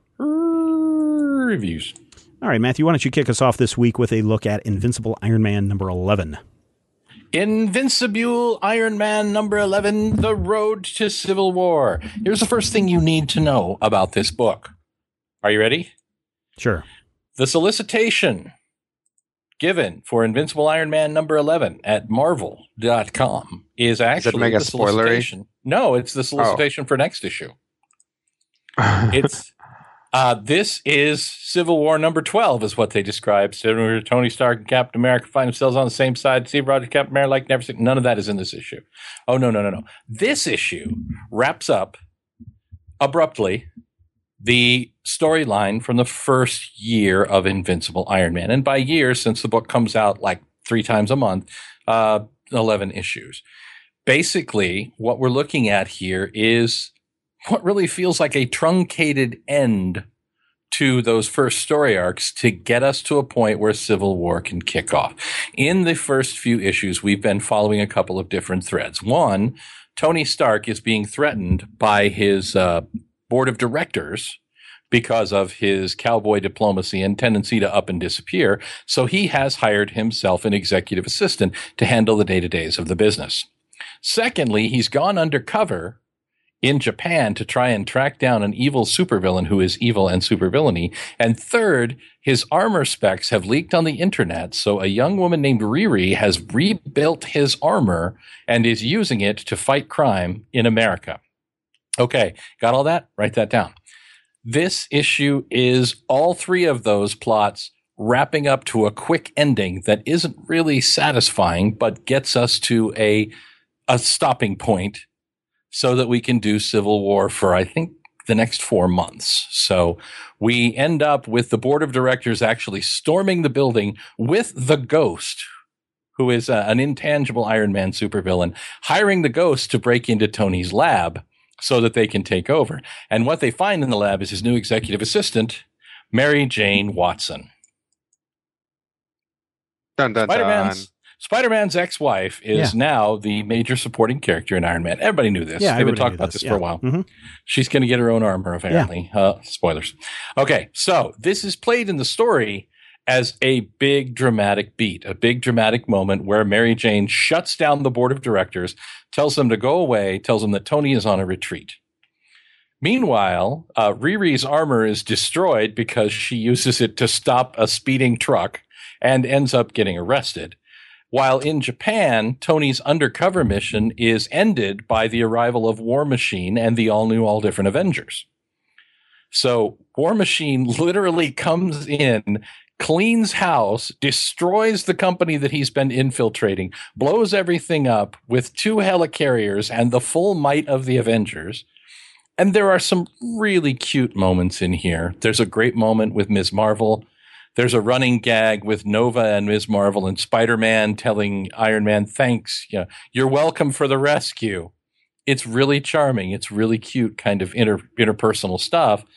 Reviews. All right, Matthew, why don't you kick us off this week with a look at Invincible Iron Man number eleven? Invincible Iron Man number eleven, The Road to Civil War. Here's the first thing you need to know about this book. Are you ready? Sure. The solicitation given for Invincible Iron Man number eleven at marvel dot com is actually mega the spoilery? solicitation. No, it's the solicitation for next issue. It's uh, this is Civil War number twelve, is what they describe. Senator Tony Stark and Captain America find themselves on the same side. Steve Rogers, Captain America, like never seen. None of that is in this issue. Oh no, no, no, no. This issue wraps up abruptly the storyline from the first year of Invincible Iron Man, and by year, since the book comes out like three times a month, uh, eleven issues. Basically, what we're looking at here is what really feels like a truncated end to those first story arcs to get us to a point where Civil War can kick off. In the first few issues, we've been following a couple of different threads. One, Tony Stark is being threatened by his uh, board of directors because of his cowboy diplomacy and tendency to up and disappear. So he has hired himself an executive assistant to handle the day-to-days of the business. Secondly, he's gone undercover in Japan to try and track down an evil supervillain who is evil and supervillainy. And third, his armor specs have leaked on the internet, so a young woman named Riri has rebuilt his armor and is using it to fight crime in America. Okay, got all that? Write that down. This issue is all three of those plots wrapping up to a quick ending that isn't really satisfying, but gets us to a, a stopping point so that we can do Civil War for, I think, the next four months. So we end up with the board of directors actually storming the building with the Ghost, who is a, an intangible Iron Man supervillain, hiring the Ghost to break into Tony's lab so that they can take over. And what they find in the lab is his new executive assistant, Mary Jane Watson. Dun, dun, Spider-Man's, dun. Spider-Man's ex-wife is Yeah. now the major supporting character in Iron Man. Everybody knew this. Yeah, They've been everybody talking knew about this. this for a Yeah. while. Mhm. She's going to get her own armor, apparently. Uh, spoilers. Okay, so this is played in the story as a big dramatic beat, a big dramatic moment where Mary Jane shuts down the board of directors, tells them to go away, tells them that Tony is on a retreat. Meanwhile, uh, Riri's armor is destroyed because she uses it to stop a speeding truck and ends up getting arrested. While in Japan, Tony's undercover mission is ended by the arrival of War Machine and the all-new, all-different Avengers. So War Machine literally comes in, cleans house, destroys the company that he's been infiltrating, blows everything up with two helicarriers and the full might of the Avengers. And there are some really cute moments in here. There's a great moment with Miz Marvel. There's a running gag with Nova and Miz Marvel and Spider-Man telling Iron Man, thanks, you know, you're welcome for the rescue. It's really charming. It's really cute kind of inter- interpersonal stuff.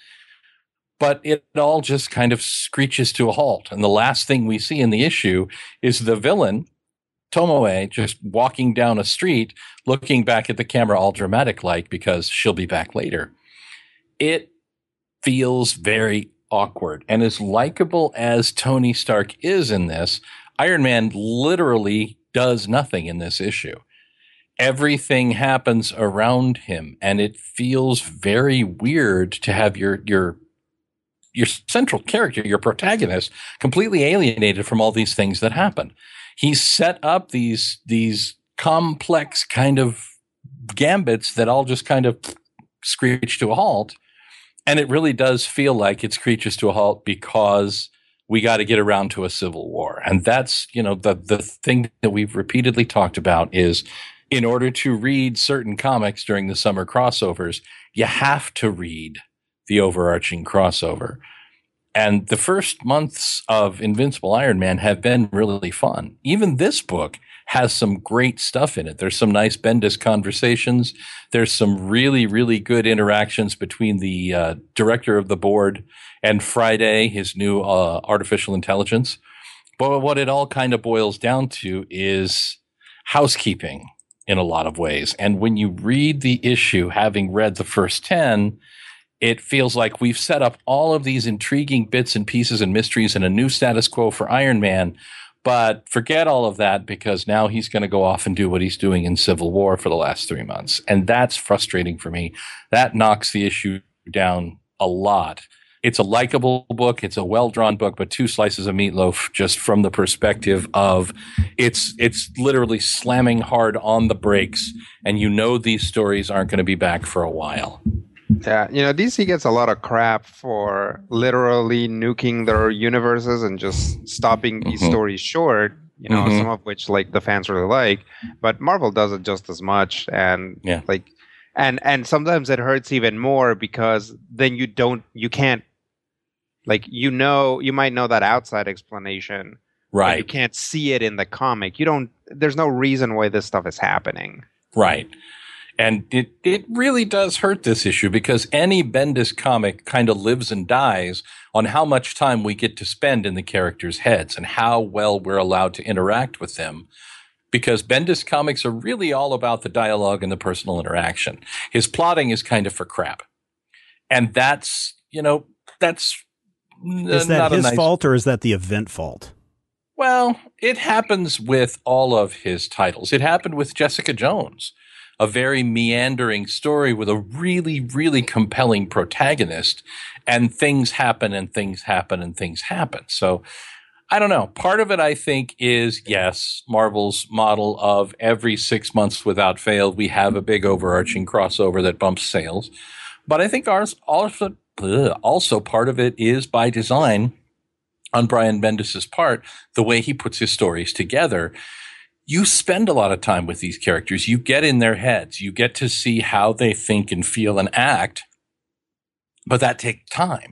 But it all just kind of screeches to a halt. And the last thing we see in the issue is the villain, Tomoe, just walking down a street, looking back at the camera all dramatic-like because she'll be back later. It feels very awkward. And as likable as Tony Stark is in this, Iron Man literally does nothing in this issue. Everything happens around him, and it feels very weird to have your your your central character, your protagonist, completely alienated from all these things that happen. He's set up these these complex kind of gambits that all just kind of screech to a halt. And it really does feel like it screeches to a halt because we got to get around to a civil war. And that's, you know, the the thing that we've repeatedly talked about is in order to read certain comics during the summer crossovers, you have to read the overarching crossover. And the first months of Invincible Iron Man have been really fun. Even this book has some great stuff in it. There's some nice Bendis conversations. There's some really, really good interactions between the uh, director of the board and Friday, his new uh, artificial intelligence. But what it all kind of boils down to is housekeeping in a lot of ways. And when you read the issue, having read the first ten, it feels like we've set up all of these intriguing bits and pieces and mysteries and a new status quo for Iron Man. But forget all of that because now he's going to go off and do what he's doing in Civil War for the last three months. And that's frustrating for me. That knocks the issue down a lot. It's a likable book. It's a well-drawn book, but two slices of meatloaf just from the perspective of it's it's literally slamming hard on the brakes, and you know these stories aren't going to be back for a while. Yeah, you know, D C gets a lot of crap for literally nuking their universes and just stopping these Mm-hmm. stories short, you know, Mhm. some of which like the fans really like. But Marvel does it just as much, and Yeah. like and and sometimes it hurts even more because then you don't you can't like you know you might know that outside explanation. But you Right. can't see it in the comic. You don't there's no reason why this stuff is happening. Right. And it, it really does hurt this issue because any Bendis comic kind of lives and dies on how much time we get to spend in the characters' heads and how well we're allowed to interact with them. Because Bendis comics are really all about the dialogue and the personal interaction. His plotting is kind of for crap. And that's, you know, that's Is that not his a nice fault or is that the event fault? Well, it happens with all of his titles. It happened with Jessica Jones, a very meandering story with a really, really compelling protagonist. And things happen and things happen and things happen. So I don't know. Part of it, I think, is, yes, Marvel's model of every six months without fail, we have a big overarching crossover that bumps sales. But I think ours also, also part of it is by design on Brian Bendis's part, the way he puts his stories together. You spend a lot of time with these characters. You get in their heads. You get to see how they think and feel and act. But that takes time.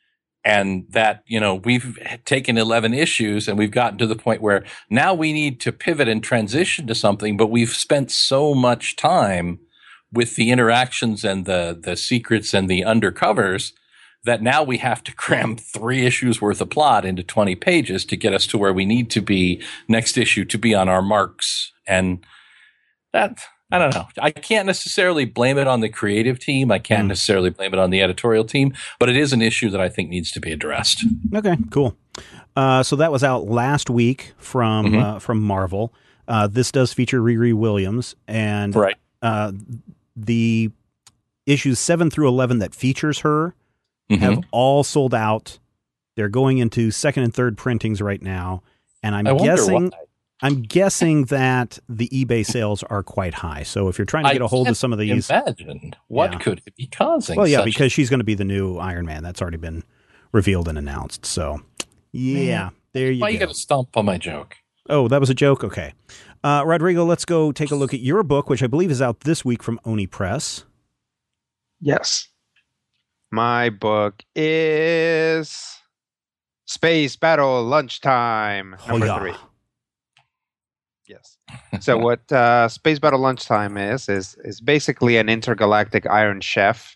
And that, you know, we've taken eleven issues and we've gotten to the point where now we need to pivot and transition to something, but we've spent so much time with the interactions and the, the secrets and the undercovers that now we have to cram three issues worth of plot into twenty pages to get us to where we need to be next issue to be on our marks. And that, I don't know. I can't necessarily blame it on the creative team. I can't mm. necessarily blame it on the editorial team, but it is an issue that I think needs to be addressed. Okay, cool. Uh, so that was out last week from Mm-hmm. uh, from Marvel. Uh, this does feature Riri Williams, and Right. uh, the issues seven through eleven that features her Mm-hmm. have all sold out. They're going into second and third printings right now, and I'm I wonder guessing why. I'm guessing that the eBay sales are quite high. So if you're trying to get a hold I of some of these, imagine what Yeah. could it be causing? well, yeah, such- because she's going to be the new Iron Man. That's already been revealed and announced. So, yeah, there you why go. you got to stomp on my joke? Oh, that was a joke? Okay. Uh, Rodrigo, let's go take a look at your book, which I believe is out this week from Oni Press. Yes. My book is Space Battle Lunchtime, number Oh, yeah. three. Yes. So what uh, Space Battle Lunchtime is, is is basically an intergalactic Iron Chef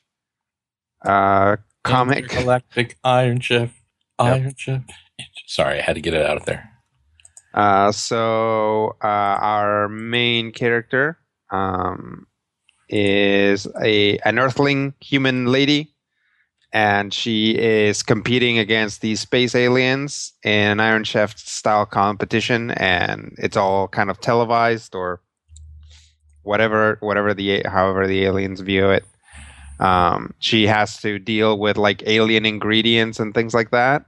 uh, comic. Galactic Iron Chef. Iron Chef. Sorry, I had to get it out of there. Uh, so uh, our main character um, is a an Earthling human lady, and she is competing against these space aliens in an Iron Chef style competition, and it's all kind of televised or whatever, whatever the however the aliens view it. Um, she has to deal with like alien ingredients and things like that.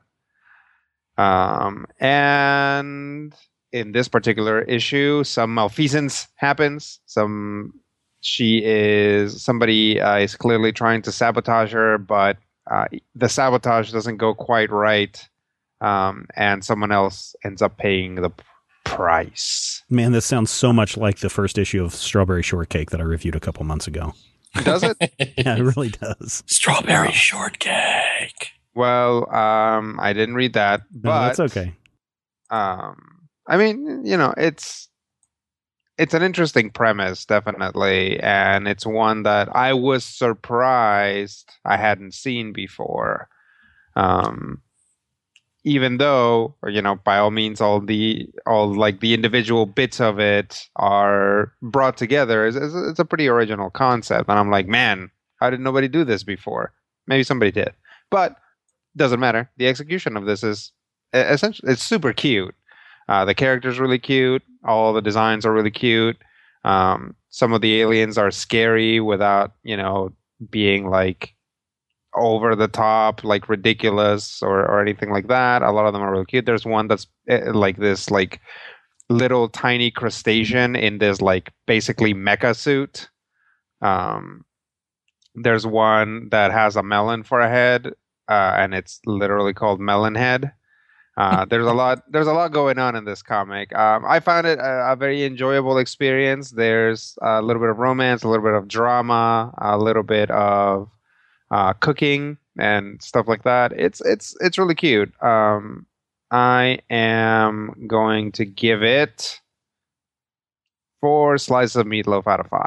Um, and in this particular issue, some malfeasance happens. Some she is somebody uh, is clearly trying to sabotage her, but uh, the sabotage doesn't go quite right, um, and someone else ends up paying the p- price. Man, this sounds so much like the first issue of Strawberry Shortcake that I reviewed a couple months ago. Does it? Yeah, it really does. Strawberry Shortcake. Well, um, I didn't read that, No, but that's okay. Um, I mean, you know, it's it's an interesting premise, definitely, and it's one that I was surprised I hadn't seen before. Um, even though, you know, by all means, all the all like the individual bits of it are brought together. It's, it's, it's a pretty original concept, and I'm like, man, how did nobody do this before? Maybe somebody did, but doesn't matter. The execution of this is essentially it's super cute. Uh, the character's really cute. All the designs are really cute. Um, some of the aliens are scary without, you know, being like over the top, like ridiculous or, or anything like that. A lot of them are really cute. There's one that's uh, like this, like little tiny crustacean in this like basically mecha suit. Um, there's one that has a melon for a head, uh, and it's literally called Melon Head. Uh, there's a lot. There's a lot going on in this comic. Um, I found it a, a very enjoyable experience. There's a little bit of romance, a little bit of drama, a little bit of uh, cooking and stuff like that. It's it's it's really cute. Um, I am going to give it four slices of meatloaf out of five.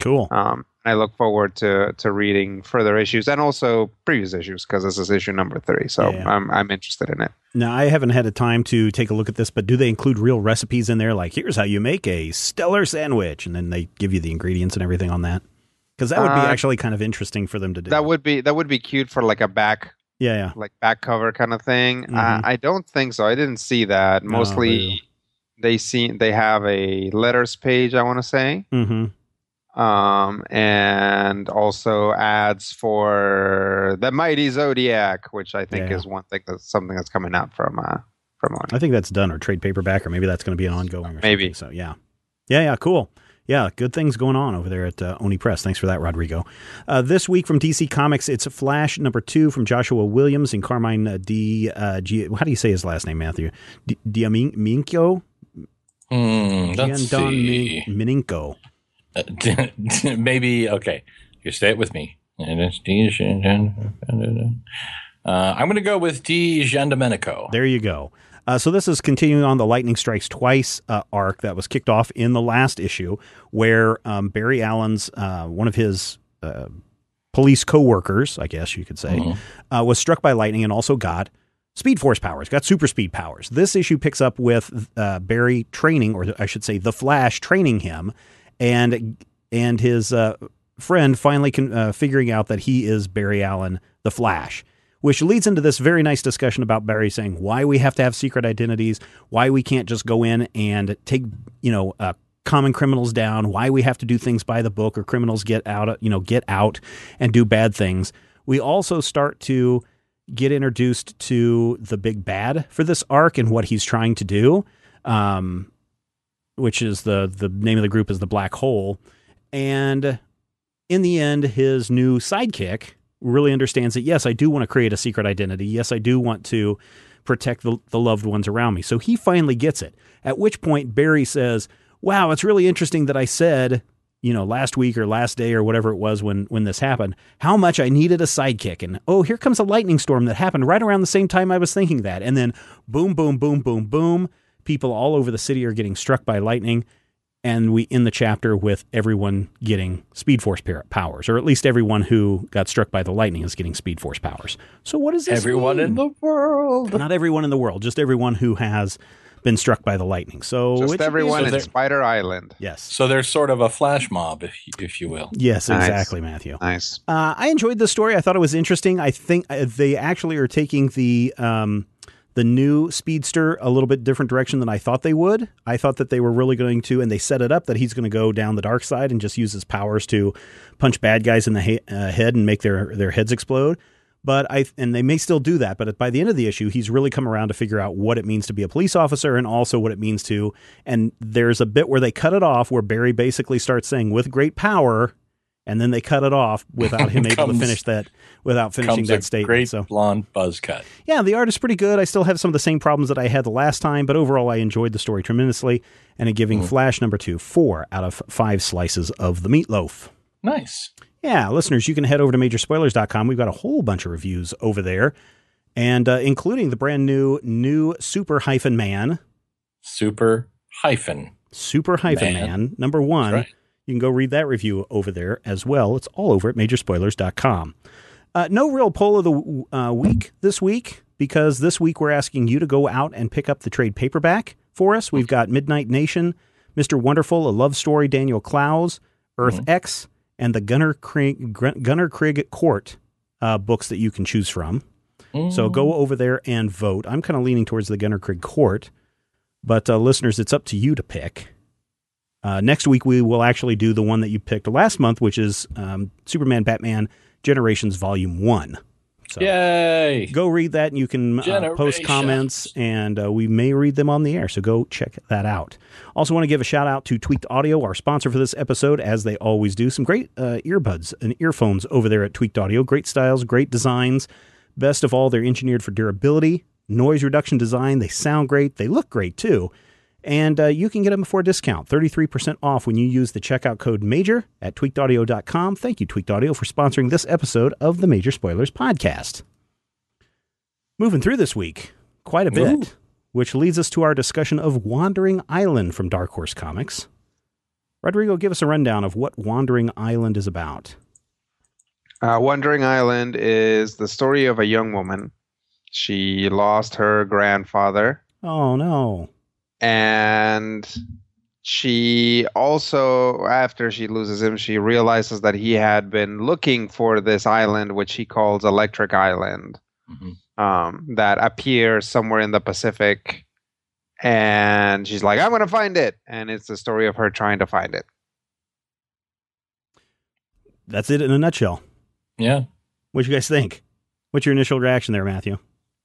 Cool. Um, I look forward to to reading further issues and also previous issues because this is issue number three. So Yeah, yeah. I'm I'm interested in it. Now, I haven't had a time to take a look at this, but do they include real recipes in there? Like, here's how you make a stellar sandwich, and then they give you the ingredients and everything on that? Because that would be Uh, actually kind of interesting for them to do. That would be that would be cute for like a back yeah, yeah. like back cover kind of thing. Mhm. Uh, I don't think so. I didn't see that. Mostly, boo. they see they have a letters page. I want to say, Mm-hmm. um, and also ads for the Mighty Zodiac, which I think Yeah. is one thing that's something that's coming out from uh, from Oni. I think that's done, or trade paperback, or maybe that's going to be an ongoing. Or Maybe. something. So yeah, yeah, yeah, cool. Yeah, good things going on over there at uh, Oni Press. Thanks for that, Rodrigo. Uh, this week from D C Comics, it's Flash number two from Joshua Williams and Carmine uh, D. Uh, G- how do you say his last name, Matthew? D- Diaminco? Hmm, let's Giandon see. Min- Mininko. Uh, maybe, okay. You stay it with me. And it's D. Uh, I'm going to go with D. Giandomenico. There you go. Uh, so this is continuing on the Lightning Strikes Twice uh, arc that was kicked off in the last issue, where um, Barry Allen's uh, one of his uh, police coworkers, I guess you could say, Mm-hmm. uh, was struck by lightning and also got Speed Force powers, got super speed powers. This issue picks up with uh, Barry training, or I should say, the Flash training him, and and his uh, friend finally con- uh, figuring out that he is Barry Allen, the Flash. Which leads into this very nice discussion about Barry saying why we have to have secret identities, why we can't just go in and take, you know, uh, common criminals down, why we have to do things by the book or criminals get out, you know, get out and do bad things. We also start to get introduced to the big bad for this arc and what he's trying to do, um, which is the, the name of the group is the Black Hole. And in the end, his new sidekick really understands that, yes, I do want to create a secret identity. Yes, I do want to protect the, the loved ones around me. So he finally gets it, at which point Barry says, wow, it's really interesting that I said, you know, last week or last day or whatever it was when, when this happened, how much I needed a sidekick. And, oh, here comes a lightning storm that happened right around the same time I was thinking that. And then boom, boom, boom, boom, boom. People all over the city are getting struck by lightning. And we end the chapter with everyone getting Speed Force powers, or at least everyone who got struck by the lightning is getting Speed Force powers. So what does this Everyone mean? in the world. Not everyone in the world, just everyone who has been struck by the lightning. So Just it should be- everyone So in there- Spider Island. Yes. So there's sort of a flash mob, if, if you will. Yes, Nice. exactly, Matthew. Nice. Uh, I enjoyed the story. I thought it was interesting. I think uh, they actually are taking the um, the new Speedster a little bit different direction than I thought they would. I thought that they were really going to, and they set it up that he's going to go down the dark side and just use his powers to punch bad guys in the he- uh, head and make their their heads explode. But I and they may still do that. But by the end of the issue, he's really come around to figure out what it means to be a police officer and also what it means to. And there's a bit where they cut it off where Barry basically starts saying, "With great power." And then they cut it off without him able Comes- to finish that, without finishing Comes that a statement. great So, blonde buzz cut. yeah, the art is pretty good. I still have some of the same problems that I had the last time, but overall, I enjoyed the story tremendously. And I'm giving Mm. Flash number two four out of five slices of the meatloaf. Nice. Yeah, listeners, you can head over to major spoilers dot com. We've got a whole bunch of reviews over there, and uh, including the brand new new Super Hyphen Man, Super hyphen. Super Hyphen Man, Man. number one. That's right. You can go read that review over there as well. It's all over at major spoilers dot com. Uh, no real poll of the uh, week this week, because this week we're asking you to go out and pick up the trade paperback for us. We've got Midnight Nation, Mister Wonderful, A Love Story, Daniel Clowes, Earth Mhm. X, and the Gunnar Krigg, Gunnar Krigg Court uh, books that you can choose from. So go over there and vote. I'm kind of leaning towards the Gunnar Krigg Court, but uh, listeners, it's up to you to pick. Uh, next week, we will actually do the one that you picked last month, which is um, Superman Batman Generations Volume one. So Yay! go read that, and you can uh, post Generations. comments, and uh, we may read them on the air. So go check that out. Also want to give a shout out to Tweaked Audio, our sponsor for this episode, as they always do. Some great uh, earbuds and earphones over there at Tweaked Audio. Great styles, great designs. Best of all, they're engineered for durability, noise reduction design. They sound great. They look great, too. And uh, you can get them for a discount, thirty-three percent off when you use the checkout code MAJOR at tweaked audio dot com. Thank you, Tweaked Audio, for sponsoring this episode of the Major Spoilers Podcast. Moving through this week, quite a bit, Ooh. which leads us to our discussion of Wandering Island from Dark Horse Comics. Rodrigo, give us a rundown of what Wandering Island is about. Uh, Wandering Island is the story of a young woman. She lost her grandfather. Oh, no. And she also, after she loses him, she realizes that he had been looking for this island, which he calls Electric Island, mm-hmm. um, that appears somewhere in the Pacific. And she's like, I'm going to find it. And it's the story of her trying to find it. That's it in a nutshell. Yeah. What do you guys think? What's your initial reaction there, Matthew?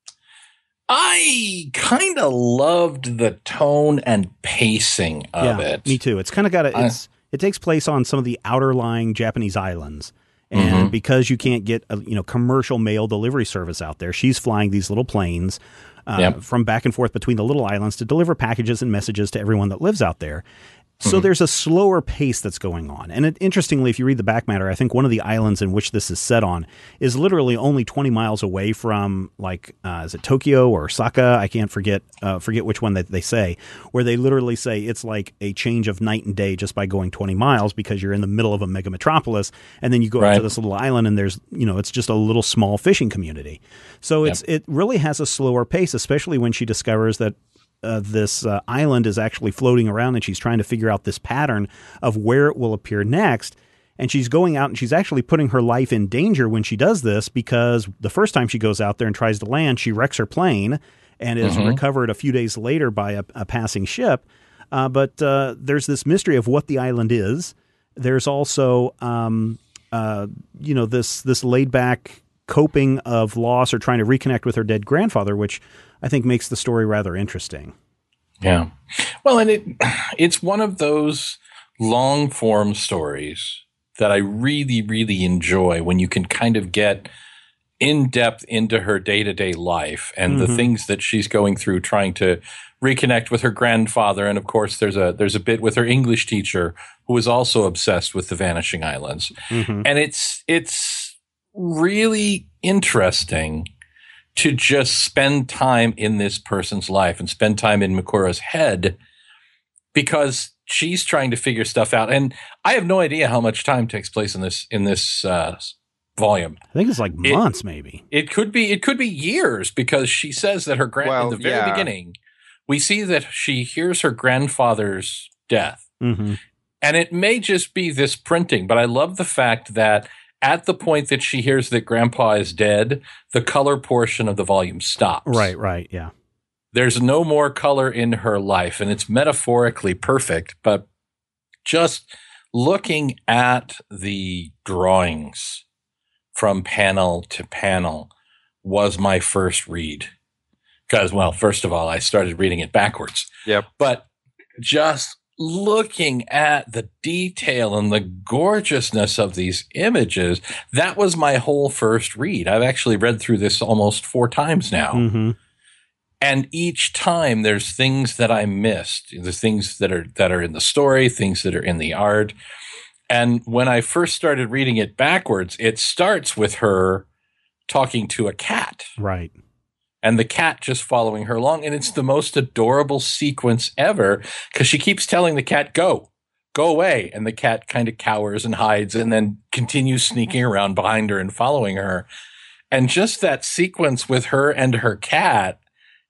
I kind of loved the tone and pacing of yeah, it. Me too. It's kind of got a, it's, I, it takes place on some of the outer lying Japanese islands. And mm-hmm. because you can't get a you know commercial mail delivery service out there, she's flying these little planes uh, yep. from back and forth between the little islands to deliver packages and messages to everyone that lives out there. So mm-hmm. there's a slower pace that's going on. And it, interestingly, if you read the back matter, I think one of the islands in which this is set on is literally only twenty miles away from, like, uh, is it Tokyo or Osaka? I can't forget uh, forget which one that they say, where they literally say it's like a change of night and day just by going twenty miles because you're in the middle of a mega metropolis. And then you go right. up to this little island and there's, you know, it's just a little small fishing community. So yep. it's it really has a slower pace, especially when she discovers that Uh, this uh, island is actually floating around and she's trying to figure out this pattern of where it will appear next. And she's going out and she's actually putting her life in danger when she does this, because the first time she goes out there and tries to land, she wrecks her plane and is mm-hmm. recovered a few days later by a, a passing ship. Uh, but uh, there's this mystery of what the island is. There's also, um, uh, you know, this, this laid back coping of loss or trying to reconnect with her dead grandfather, which I think makes the story rather interesting. Yeah. Well, and it it's one of those long form stories that I really, really enjoy when you can kind of get in depth into her day to day life and mm-hmm. the things that she's going through, trying to reconnect with her grandfather. And of course, there's a there's a bit with her English teacher who is also obsessed with the Vanishing Islands. Mm-hmm. And it's it's really interesting to just spend time in this person's life and spend time in Mikura's head, because she's trying to figure stuff out. And I have no idea how much time takes place in this in this uh, volume. I think it's like months, it, maybe. It could be. It could be years, because she says that her grand well, in the very yeah. beginning, we see that she hears her grandfather's death, mm-hmm. and it may just be this printing. But I love the fact that at the point that she hears that Grandpa is dead, the color portion of the volume stops. Right, right, yeah. There's no more color in her life, and it's metaphorically perfect. But just looking at the drawings from panel to panel was my first read. Because, well, first of all, I started reading it backwards. Yep. But just looking at the detail and the gorgeousness of these images, that was my whole first read. I've actually read through this almost four times now. Mm-hmm. And each time there's things that I missed. There's things that are that are in the story, things that are in the art. And when I first started reading it backwards, it starts with her talking to a cat. Right. And the cat just following her along. And it's the most adorable sequence ever, because she keeps telling the cat, go, go away. And the cat kind of cowers and hides and then continues sneaking around behind her and following her. And just that sequence with her and her cat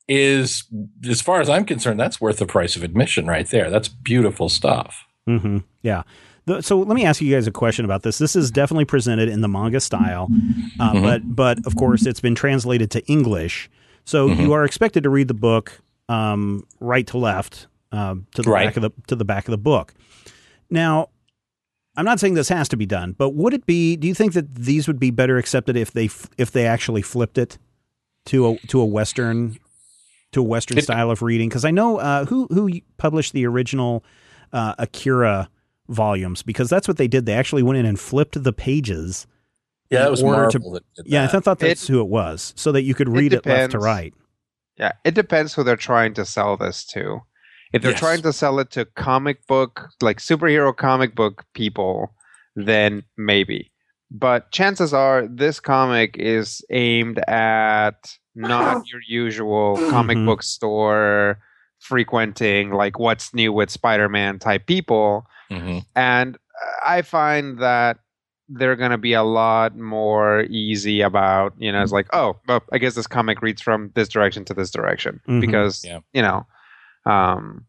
is, as far as I'm concerned, that's worth the price of admission right there. That's beautiful stuff. Mm-hmm. Yeah. So let me ask you guys a question about this. This is definitely presented in the manga style, uh, mm-hmm. but but of course it's been translated to English. So mm-hmm. you are expected to read the book um, right to left uh, to the right. back of the to the back of the book. Now, I'm not saying this has to be done, but would it be? Do you think that these would be better accepted if they if they actually flipped it to a to a Western to a Western it, style of reading? Because I know uh, who who published the original uh, Akira volumes, because that's what they did. They actually went in and flipped the pages. Yeah, it was Marvel to, that did Yeah, that. I thought that's it, who it was, so that you could read it, it left to right. Yeah, it depends who they're trying to sell this to. If they're yes. trying to sell it to comic book, like superhero comic book people, then maybe. But chances are this comic is aimed at not your usual comic mm-hmm. book store frequenting like what's new with Spider-Man type people. Mm-hmm. And I find that they're going to be a lot more easy about, you know, it's like, oh, well, I guess this comic reads from this direction to this direction. Mhm. Because, Yeah. you know, um,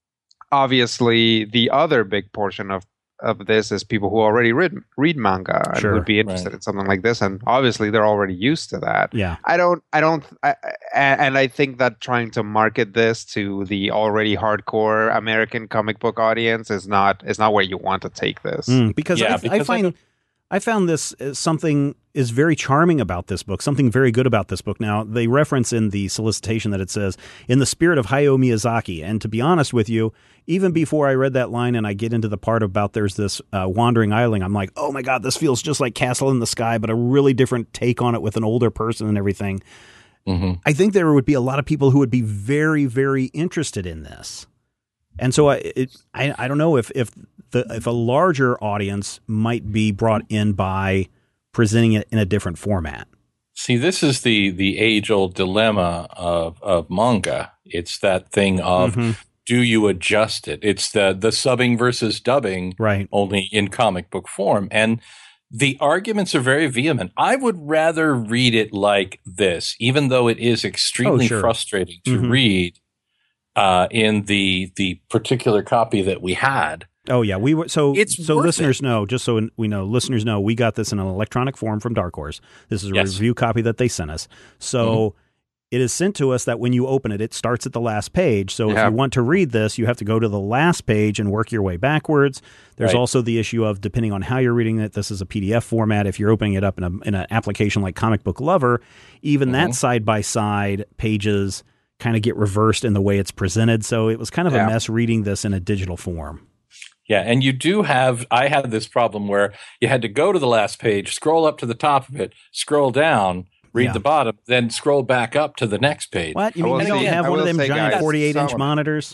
obviously the other big portion of, of this is people who already read, read manga and Sure. would be interested Right. in something like this. And obviously they're already used to that. Yeah. I don't, I don't, I, I, and I think that trying to market this to the already hardcore American comic book audience is not, is not where you want to take this. Mm, because, Yeah, I, because I I find don't- I found this uh, something is very charming about this book, something very good about this book. Now, they reference in the solicitation that it says, in the spirit of Hayao Miyazaki. And to be honest with you, even before I read that line and I get into the part about there's this uh, wandering island, I'm like, oh my God, this feels just like Castle in the Sky, but a really different take on it with an older person and everything. Mm-hmm. I think there would be a lot of people who would be very, very interested in this. And so I, it, I, I don't know if, if the, if a larger audience might be brought in by presenting it in a different format. See, this is the the age old dilemma of of manga. It's that thing of Mhm. do you adjust it? It's the the subbing versus dubbing, Right. only in comic book form. And the arguments are very vehement. I would rather read it like this, even though it is extremely Oh, sure. frustrating to Mhm. read uh, in the the particular copy that we had. Oh yeah, we were so It's so worth listeners know, just so we know, listeners know, we got this in an electronic form from Dark Horse. This is a Yes. review copy that they sent us. So it is sent to us that when you open it, it starts at the last page. So Yeah. if you want to read this, you have to go to the last page and work your way backwards. There's Right. also the issue of, depending on how you're reading it, this is a P D F format. If you're opening it up in a in an application like Comic Book Lover, even that Mhm. side by side pages kind of get reversed in the way it's presented. So it was kind of Yeah. a mess reading this in a digital form. Yeah, and you do have, I had this problem where you had to go to the last page, scroll up to the top of it, scroll down, read Yeah. the bottom, then scroll back up to the next page. What? You I mean will you don't say- have I one of will them say, giant guys, forty-eight inch some- monitors?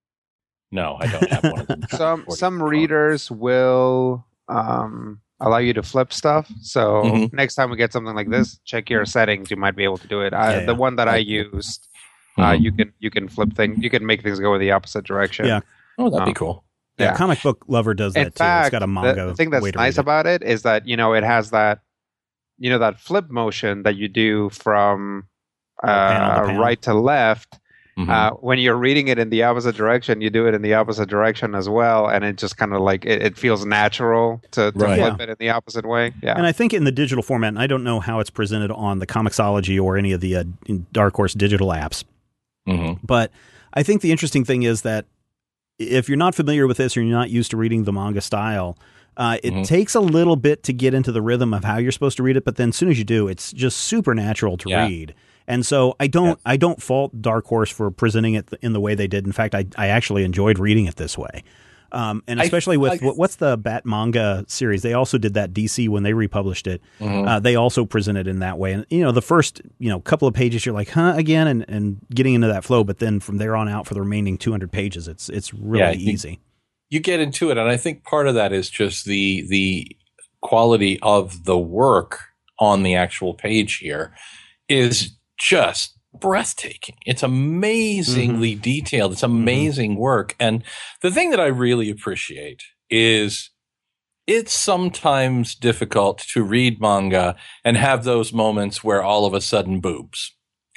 No, I don't have one of them. Some some readers will um, allow you to flip stuff. So Mhm. next time we get something like this, check your settings. You might be able to do it. I, Yeah, The yeah. one that I used, uh, Mhm. you can you can flip things. You can make things go in the opposite direction. Yeah. Oh, that'd be Um, cool. Yeah, Yeah. Comic Book Lover does that In too. It's fact, got a the- manga the thing that's way to nice read it. about it is that you know it has that you know that flip motion that you do from uh, panel to panel. right to left. Mhm. Uh, when you're reading it in the opposite direction, you do it in the opposite direction as well, and it just kind of like it, it feels natural to, to Right. flip it in the opposite way. Yeah, And I think in the digital format, and I don't know how it's presented on the Comixology or any of the uh, Dark Horse digital apps, Mhm. but I think the interesting thing is that if you're not familiar with this or you're not used to reading the manga style, uh, it Mhm. takes a little bit to get into the rhythm of how you're supposed to read it. But then as soon as you do, it's just super natural to Yeah. read. And so I don't, Yes. I don't fault Dark Horse for presenting it in the way they did. In fact, I, I actually enjoyed reading it this way. Um, and I- especially with I- what, what's the Bat manga series? They also did that D C when they republished it. Mhm. Uh, they also presented in that way. And, you know, the first, you know, couple of pages, you're like, huh, again, and, and getting into that flow. But then from there on out for the remaining two hundred pages, it's, it's really Yeah, you- easy. You get into it, and I think part of that is just the the quality of the work on the actual page here is just breathtaking. It's amazingly detailed. It's amazing work. And the thing that I really appreciate is it's sometimes difficult to read manga and have those moments where all of a sudden boobs.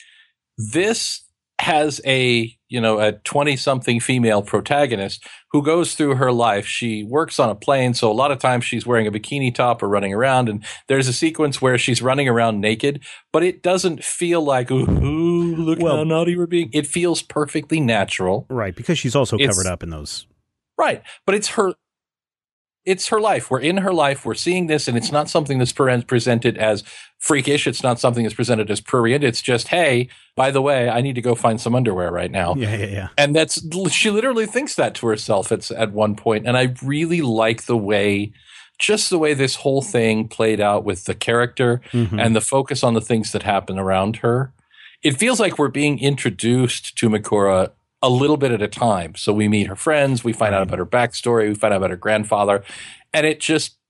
This has a, you know, a twenty something female protagonist who goes through her life. She works on a plane. So a lot of times she's wearing a bikini top or running around. And there's a sequence where she's running around naked, but it doesn't feel like, ooh, look Well- how naughty we're being. It feels perfectly natural. Right. Because she's also It's- covered up in those. Right. But it's her, it's her life. We're in her life. We're seeing this, and it's not something that's pre- presented as freakish. It's not something that's presented as prurient. It's just, hey, by the way, I need to go find some underwear right now. Yeah, yeah, yeah. And that's, she literally thinks that to herself at, at one point. And I really like the way, just the way this whole thing played out with the character Mhm. and the focus on the things that happen around her. It feels like we're being introduced to Mikura a little bit at a time. So we meet her friends, we find out Right. about her backstory, we find out about her grandfather, and it just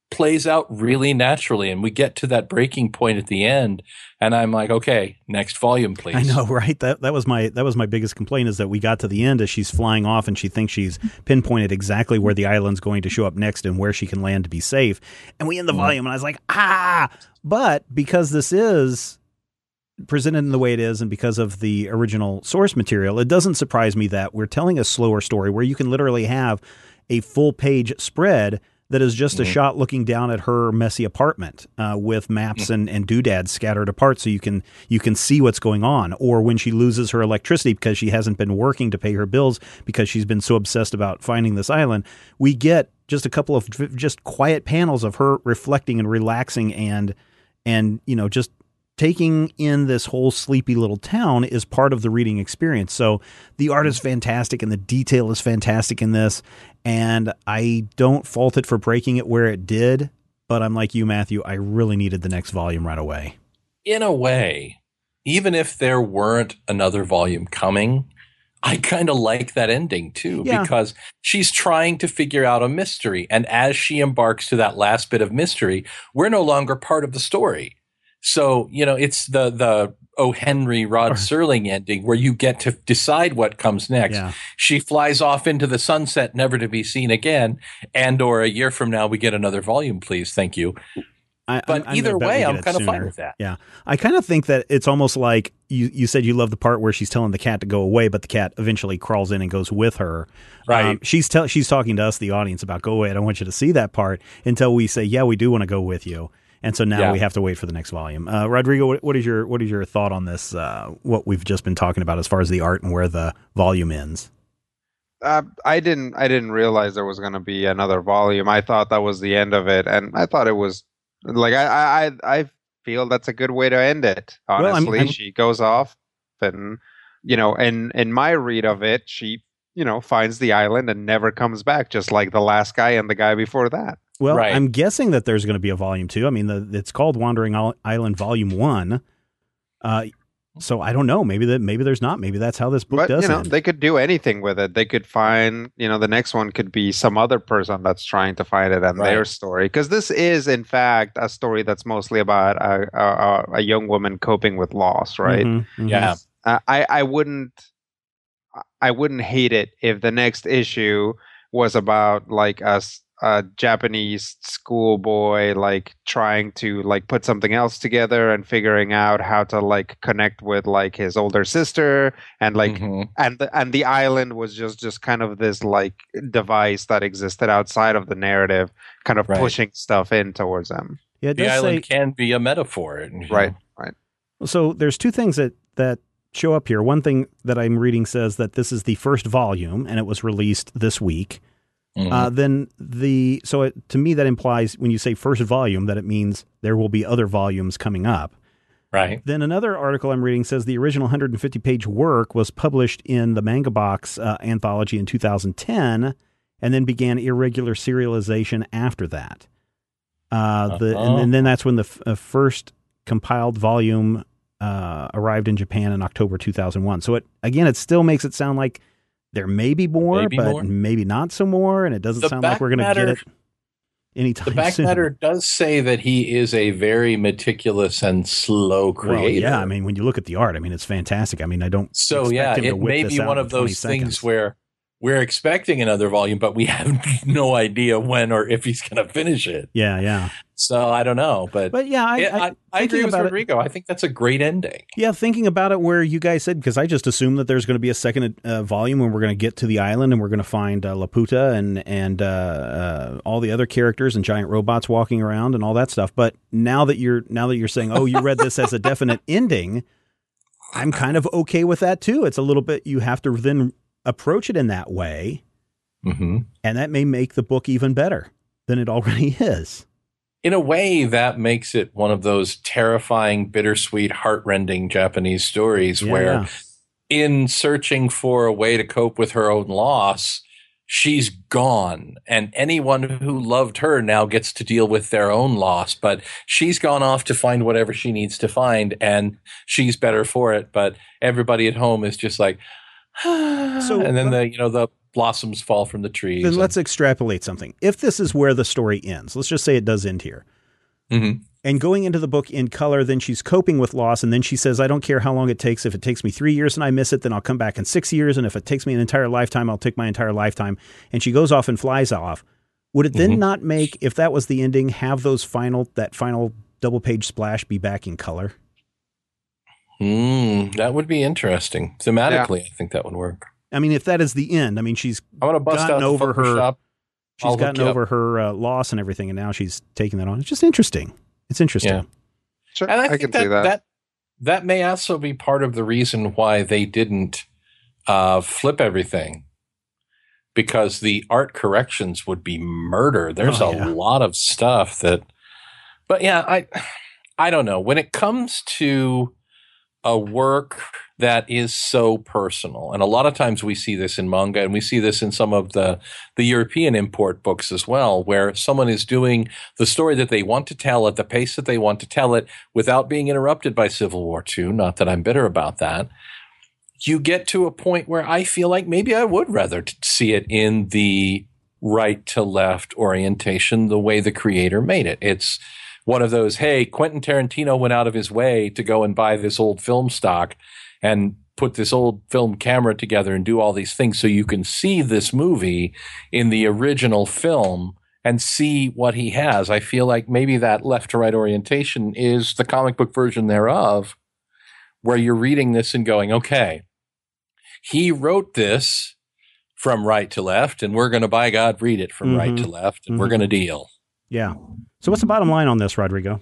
plays out really naturally, and we get to that breaking point at the end, and I'm like, okay, next volume, please. I know, right? That that was my that was my biggest complaint, is that we got to the end as she's flying off and she thinks she's pinpointed exactly where the island's going to show up next and where she can land to be safe. And we end the mm-hmm. volume and I was like, ah, but because this is presented in the way it is and because of the original source material, it doesn't surprise me that we're telling a slower story where you can literally have a full page spread that is just mm-hmm. a shot looking down at her messy apartment uh, with maps mm-hmm. and, and doodads scattered apart, so you can you can see what's going on. Or when she loses her electricity because she hasn't been working to pay her bills because she's been so obsessed about finding this island, we get just a couple of just quiet panels of her reflecting and relaxing and and you know just taking in this whole sleepy little town is part of the reading experience. So the art is fantastic and the detail is fantastic in this. And I don't fault it for breaking it where it did, but I'm like you, Matthew, I really needed the next volume right away. In a way, even if there weren't another volume coming, I kind of like that ending too, yeah. because she's trying to figure out a mystery. And as she embarks to that last bit of mystery, we're no longer part of the story. So, you know, it's the the O. Henry, Rod Serling ending where you get to decide what comes next. Yeah. She flies off into the sunset, never to be seen again. And or a year from now, we get another volume, please. Thank you. I, but I'm, either I'm way, I'm kind of fine with that. Yeah. I kind of think that it's almost like you, you said you love the part where she's telling the cat to go away, but the cat eventually crawls in and goes with her. Right. Um, she's, tell, she's talking to us, the audience, about go away. I don't want you to see that part until we say, yeah, we do want to go with you. And so now yeah. we have to wait for the next volume. Uh, Rodrigo, what, what is your what is your thought on this? Uh, what we've just been talking about as far as the art and where the volume ends. Uh, I didn't I didn't realize there was going to be another volume. I thought that was the end of it, and I thought it was like I I I feel that's a good way to end it. Honestly, well, I'm, I'm, she goes off, and you know, and in my read of it, she you know finds the island and never comes back, just like the last guy and the guy before that. Well, right. I'm guessing that there's going to be a volume two. I mean, the, it's called Wandering Island Volume One. Uh, so I don't know. Maybe that. Maybe there's not. Maybe that's how this book but, does you know, end. They could do anything with it. They could find, you know, the next one could be some other person that's trying to find it and right. their story. Because this is, in fact, a story that's mostly about a, a, a young woman coping with loss, right? Mm-hmm, mm-hmm. Yeah. Uh, I I wouldn't I wouldn't hate it if the next issue was about like us. A Japanese schoolboy like trying to like put something else together and figuring out how to like connect with like his older sister and like mm-hmm. and the, and the island was just just kind of this like device that existed outside of the narrative, kind of right. pushing stuff in towards them. Yeah, it the does island say, can be a metaphor, right? Know. Right. So there's two things that that show up here. One thing that I'm reading says that this is the first volume and it was released this week. Mm-hmm. Uh, then the so it, to me that implies when you say first volume that it means there will be other volumes coming up. Right. Then another article I'm reading says the original one hundred fifty page work was published in the Manga Box uh, anthology in two thousand ten, and then began irregular serialization after that. Uh, the uh-huh. and, and then that's when the f- uh, first compiled volume uh, arrived in Japan in October two thousand one. So it again, it still makes it sound like there may be more, maybe but more. maybe not so more, and it doesn't the sound like we're going to get it anytime soon. The back soon. matter does say that he is a very meticulous and slow creator. Well, yeah, I mean, when you look at the art, I mean, it's fantastic. I mean, I don't So, expect yeah, him to it whip may this be out one in of those twenty things seconds. where we're expecting another volume, but we have no idea when or if he's going to finish it. Yeah, yeah. So I don't know, but but yeah, I, it, I, I, I agree with Rodrigo. It, I think that's a great ending. Yeah, thinking about it, where you guys said, because I just assumed that there's going to be a second uh, volume when we're going to get to the island and we're going to find uh, Laputa and and uh, uh, all the other characters and giant robots walking around and all that stuff. But now that you're now that you're saying, oh, you read this as a definite ending, I'm kind of okay with that too. It's a little bit you have to then approach it in that way, mm-hmm. and that may make the book even better than it already is. In a way, that makes it one of those terrifying, bittersweet, heartrending Japanese stories yeah, where yeah. in searching for a way to cope with her own loss, she's gone. And anyone who loved her now gets to deal with their own loss. But she's gone off to find whatever she needs to find, and she's better for it. But everybody at home is just like, so, and then the, you know, the blossoms fall from the trees. Then and, let's extrapolate something. If this is where the story ends, let's just say it does end here. Mm-hmm. And going into the book in color, then she's coping with loss. And then she says, I don't care how long it takes. If it takes me three years and I miss it, then I'll come back in six years. And if it takes me an entire lifetime, I'll take my entire lifetime. And she goes off and flies off. Would it then mm-hmm. not make, if that was the ending, have those final, that final double page splash be back in color? Mm, that would be interesting. Thematically, yeah. I think that would work. I mean, if that is the end, I mean, she's I want to bust gotten out over her, Photoshop. she's I'll gotten over her uh, loss and everything. And now she's taking that on. It's just interesting. It's interesting. Yeah. Sure, and I, I think can that, see that. that that may also be part of the reason why they didn't uh, flip everything, because the art corrections would be murder. There's oh, a yeah. lot of stuff that, but yeah, I, I don't know. When it comes to a work that is so personal, and a lot of times we see this in manga, and we see this in some of the, the European import books as well, where someone is doing the story that they want to tell at the pace that they want to tell it without being interrupted by Civil War Two. Not that I'm bitter about that. You get to a point where I feel like maybe I would rather t- see it in the right to left orientation, the way the creator made it. It's one of those, hey, Quentin Tarantino went out of his way to go and buy this old film stock and put this old film camera together and do all these things so you can see this movie in the original film and see what he has. I feel like maybe that left to right orientation is the comic book version thereof, where you're reading this and going, okay, he wrote this from right to left, and we're going to, by God, read it from mm-hmm. right to left, and mm-hmm. we're going to deal. Yeah. So what's the bottom line on this, Rodrigo?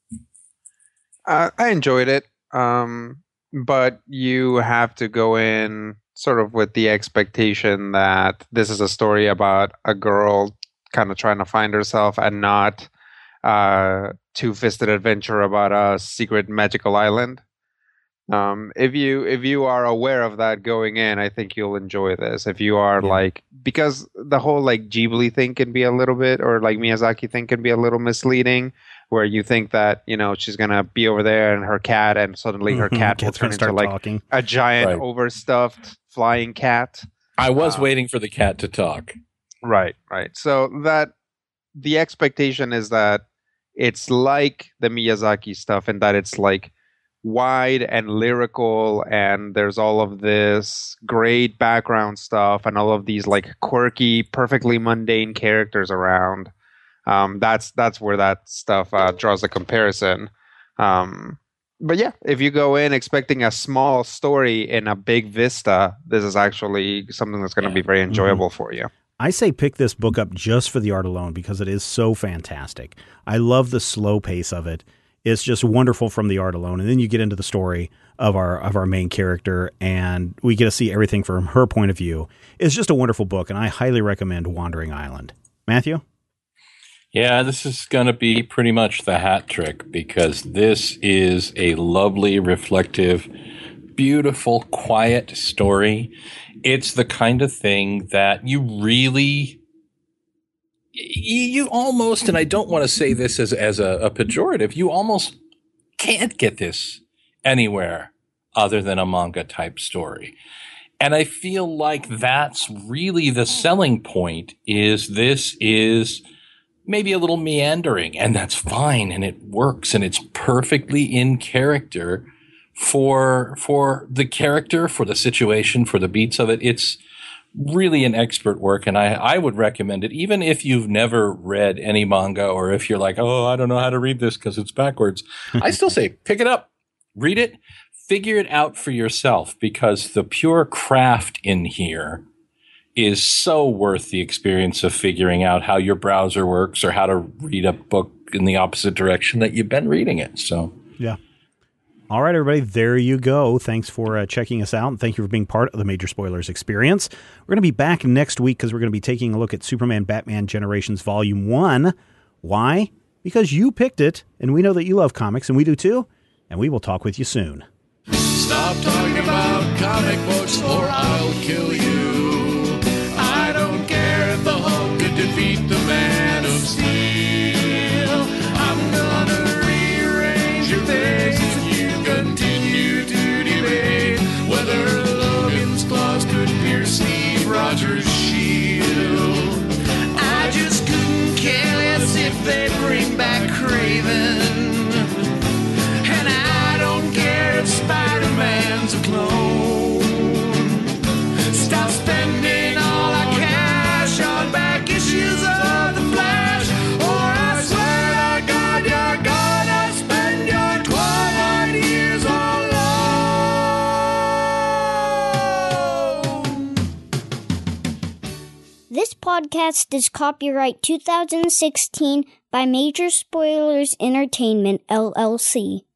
Uh, I enjoyed it. Um, but you have to go in sort of with the expectation that this is a story about a girl kind of trying to find herself, and not uh, two-fisted adventure about a secret magical island. Um, if you if you are aware of that going in, I think you'll enjoy this. If you are yeah. like, because the whole like Ghibli thing can be a little bit, or like Miyazaki thing can be a little misleading, where you think that, you know, she's gonna be over there and her cat, and suddenly her cat will turn into like talking. a giant right. overstuffed flying cat. I was um, waiting for the cat to talk. Right, right. So that the expectation is that it's like the Miyazaki stuff, and that it's like wide and lyrical, and there's all of this great background stuff and all of these like quirky, perfectly mundane characters around. Um, that's that's where that stuff uh, draws a comparison. Um, but yeah, if you go in expecting a small story in a big vista, this is actually something that's going to yeah. be very enjoyable mm-hmm. for you. I say pick this book up just for the art alone, because it is so fantastic. I love the slow pace of it. It's just wonderful from the art alone. And then you get into the story of our of our main character, and we get to see everything from her point of view. It's just a wonderful book, and I highly recommend Wandering Island. Matthew? Yeah, this is going to be pretty much the hat trick, because this is a lovely, reflective, beautiful, quiet story. It's the kind of thing that you really... You almost, and I don't want to say this as, as a, a pejorative, you almost can't get this anywhere other than a manga type story. And I feel like that's really the selling point, is this is maybe a little meandering, and that's fine, and it works, and it's perfectly in character for, for the character, for the situation, for the beats of it. It's really an expert work, and I, I would recommend it, even if you've never read any manga, or if you're like, oh, I don't know how to read this because it's backwards. I still say pick it up, read it, figure it out for yourself, because the pure craft in here is so worth the experience of figuring out how your browser works, or how to read a book in the opposite direction that you've been reading it. So yeah. All right, everybody, there you go. Thanks for uh, checking us out, and thank you for being part of the Major Spoilers experience. We're going to be back next week, because we're going to be taking a look at Superman Batman Generations Volume one. Why? Because you picked it, and we know that you love comics, and we do too, and we will talk with you soon. Stop talking about comic books, or I'll kill you. I don't care if the Hulk could defeat the Man of Steel. I'm gonna rearrange your face. Continue to debate whether Logan's claws could pierce Steve Rogers. Rogers' shield. I just couldn't care less if they bring back Kraven. And I don't care if Spider-Man's a clone. Stop spending all our cash on back issues of The Flash, or I swear to God you're gonna spend your twelve hundred years alone. This podcast is copyright two thousand sixteen by Major Spoilers Entertainment, L L C.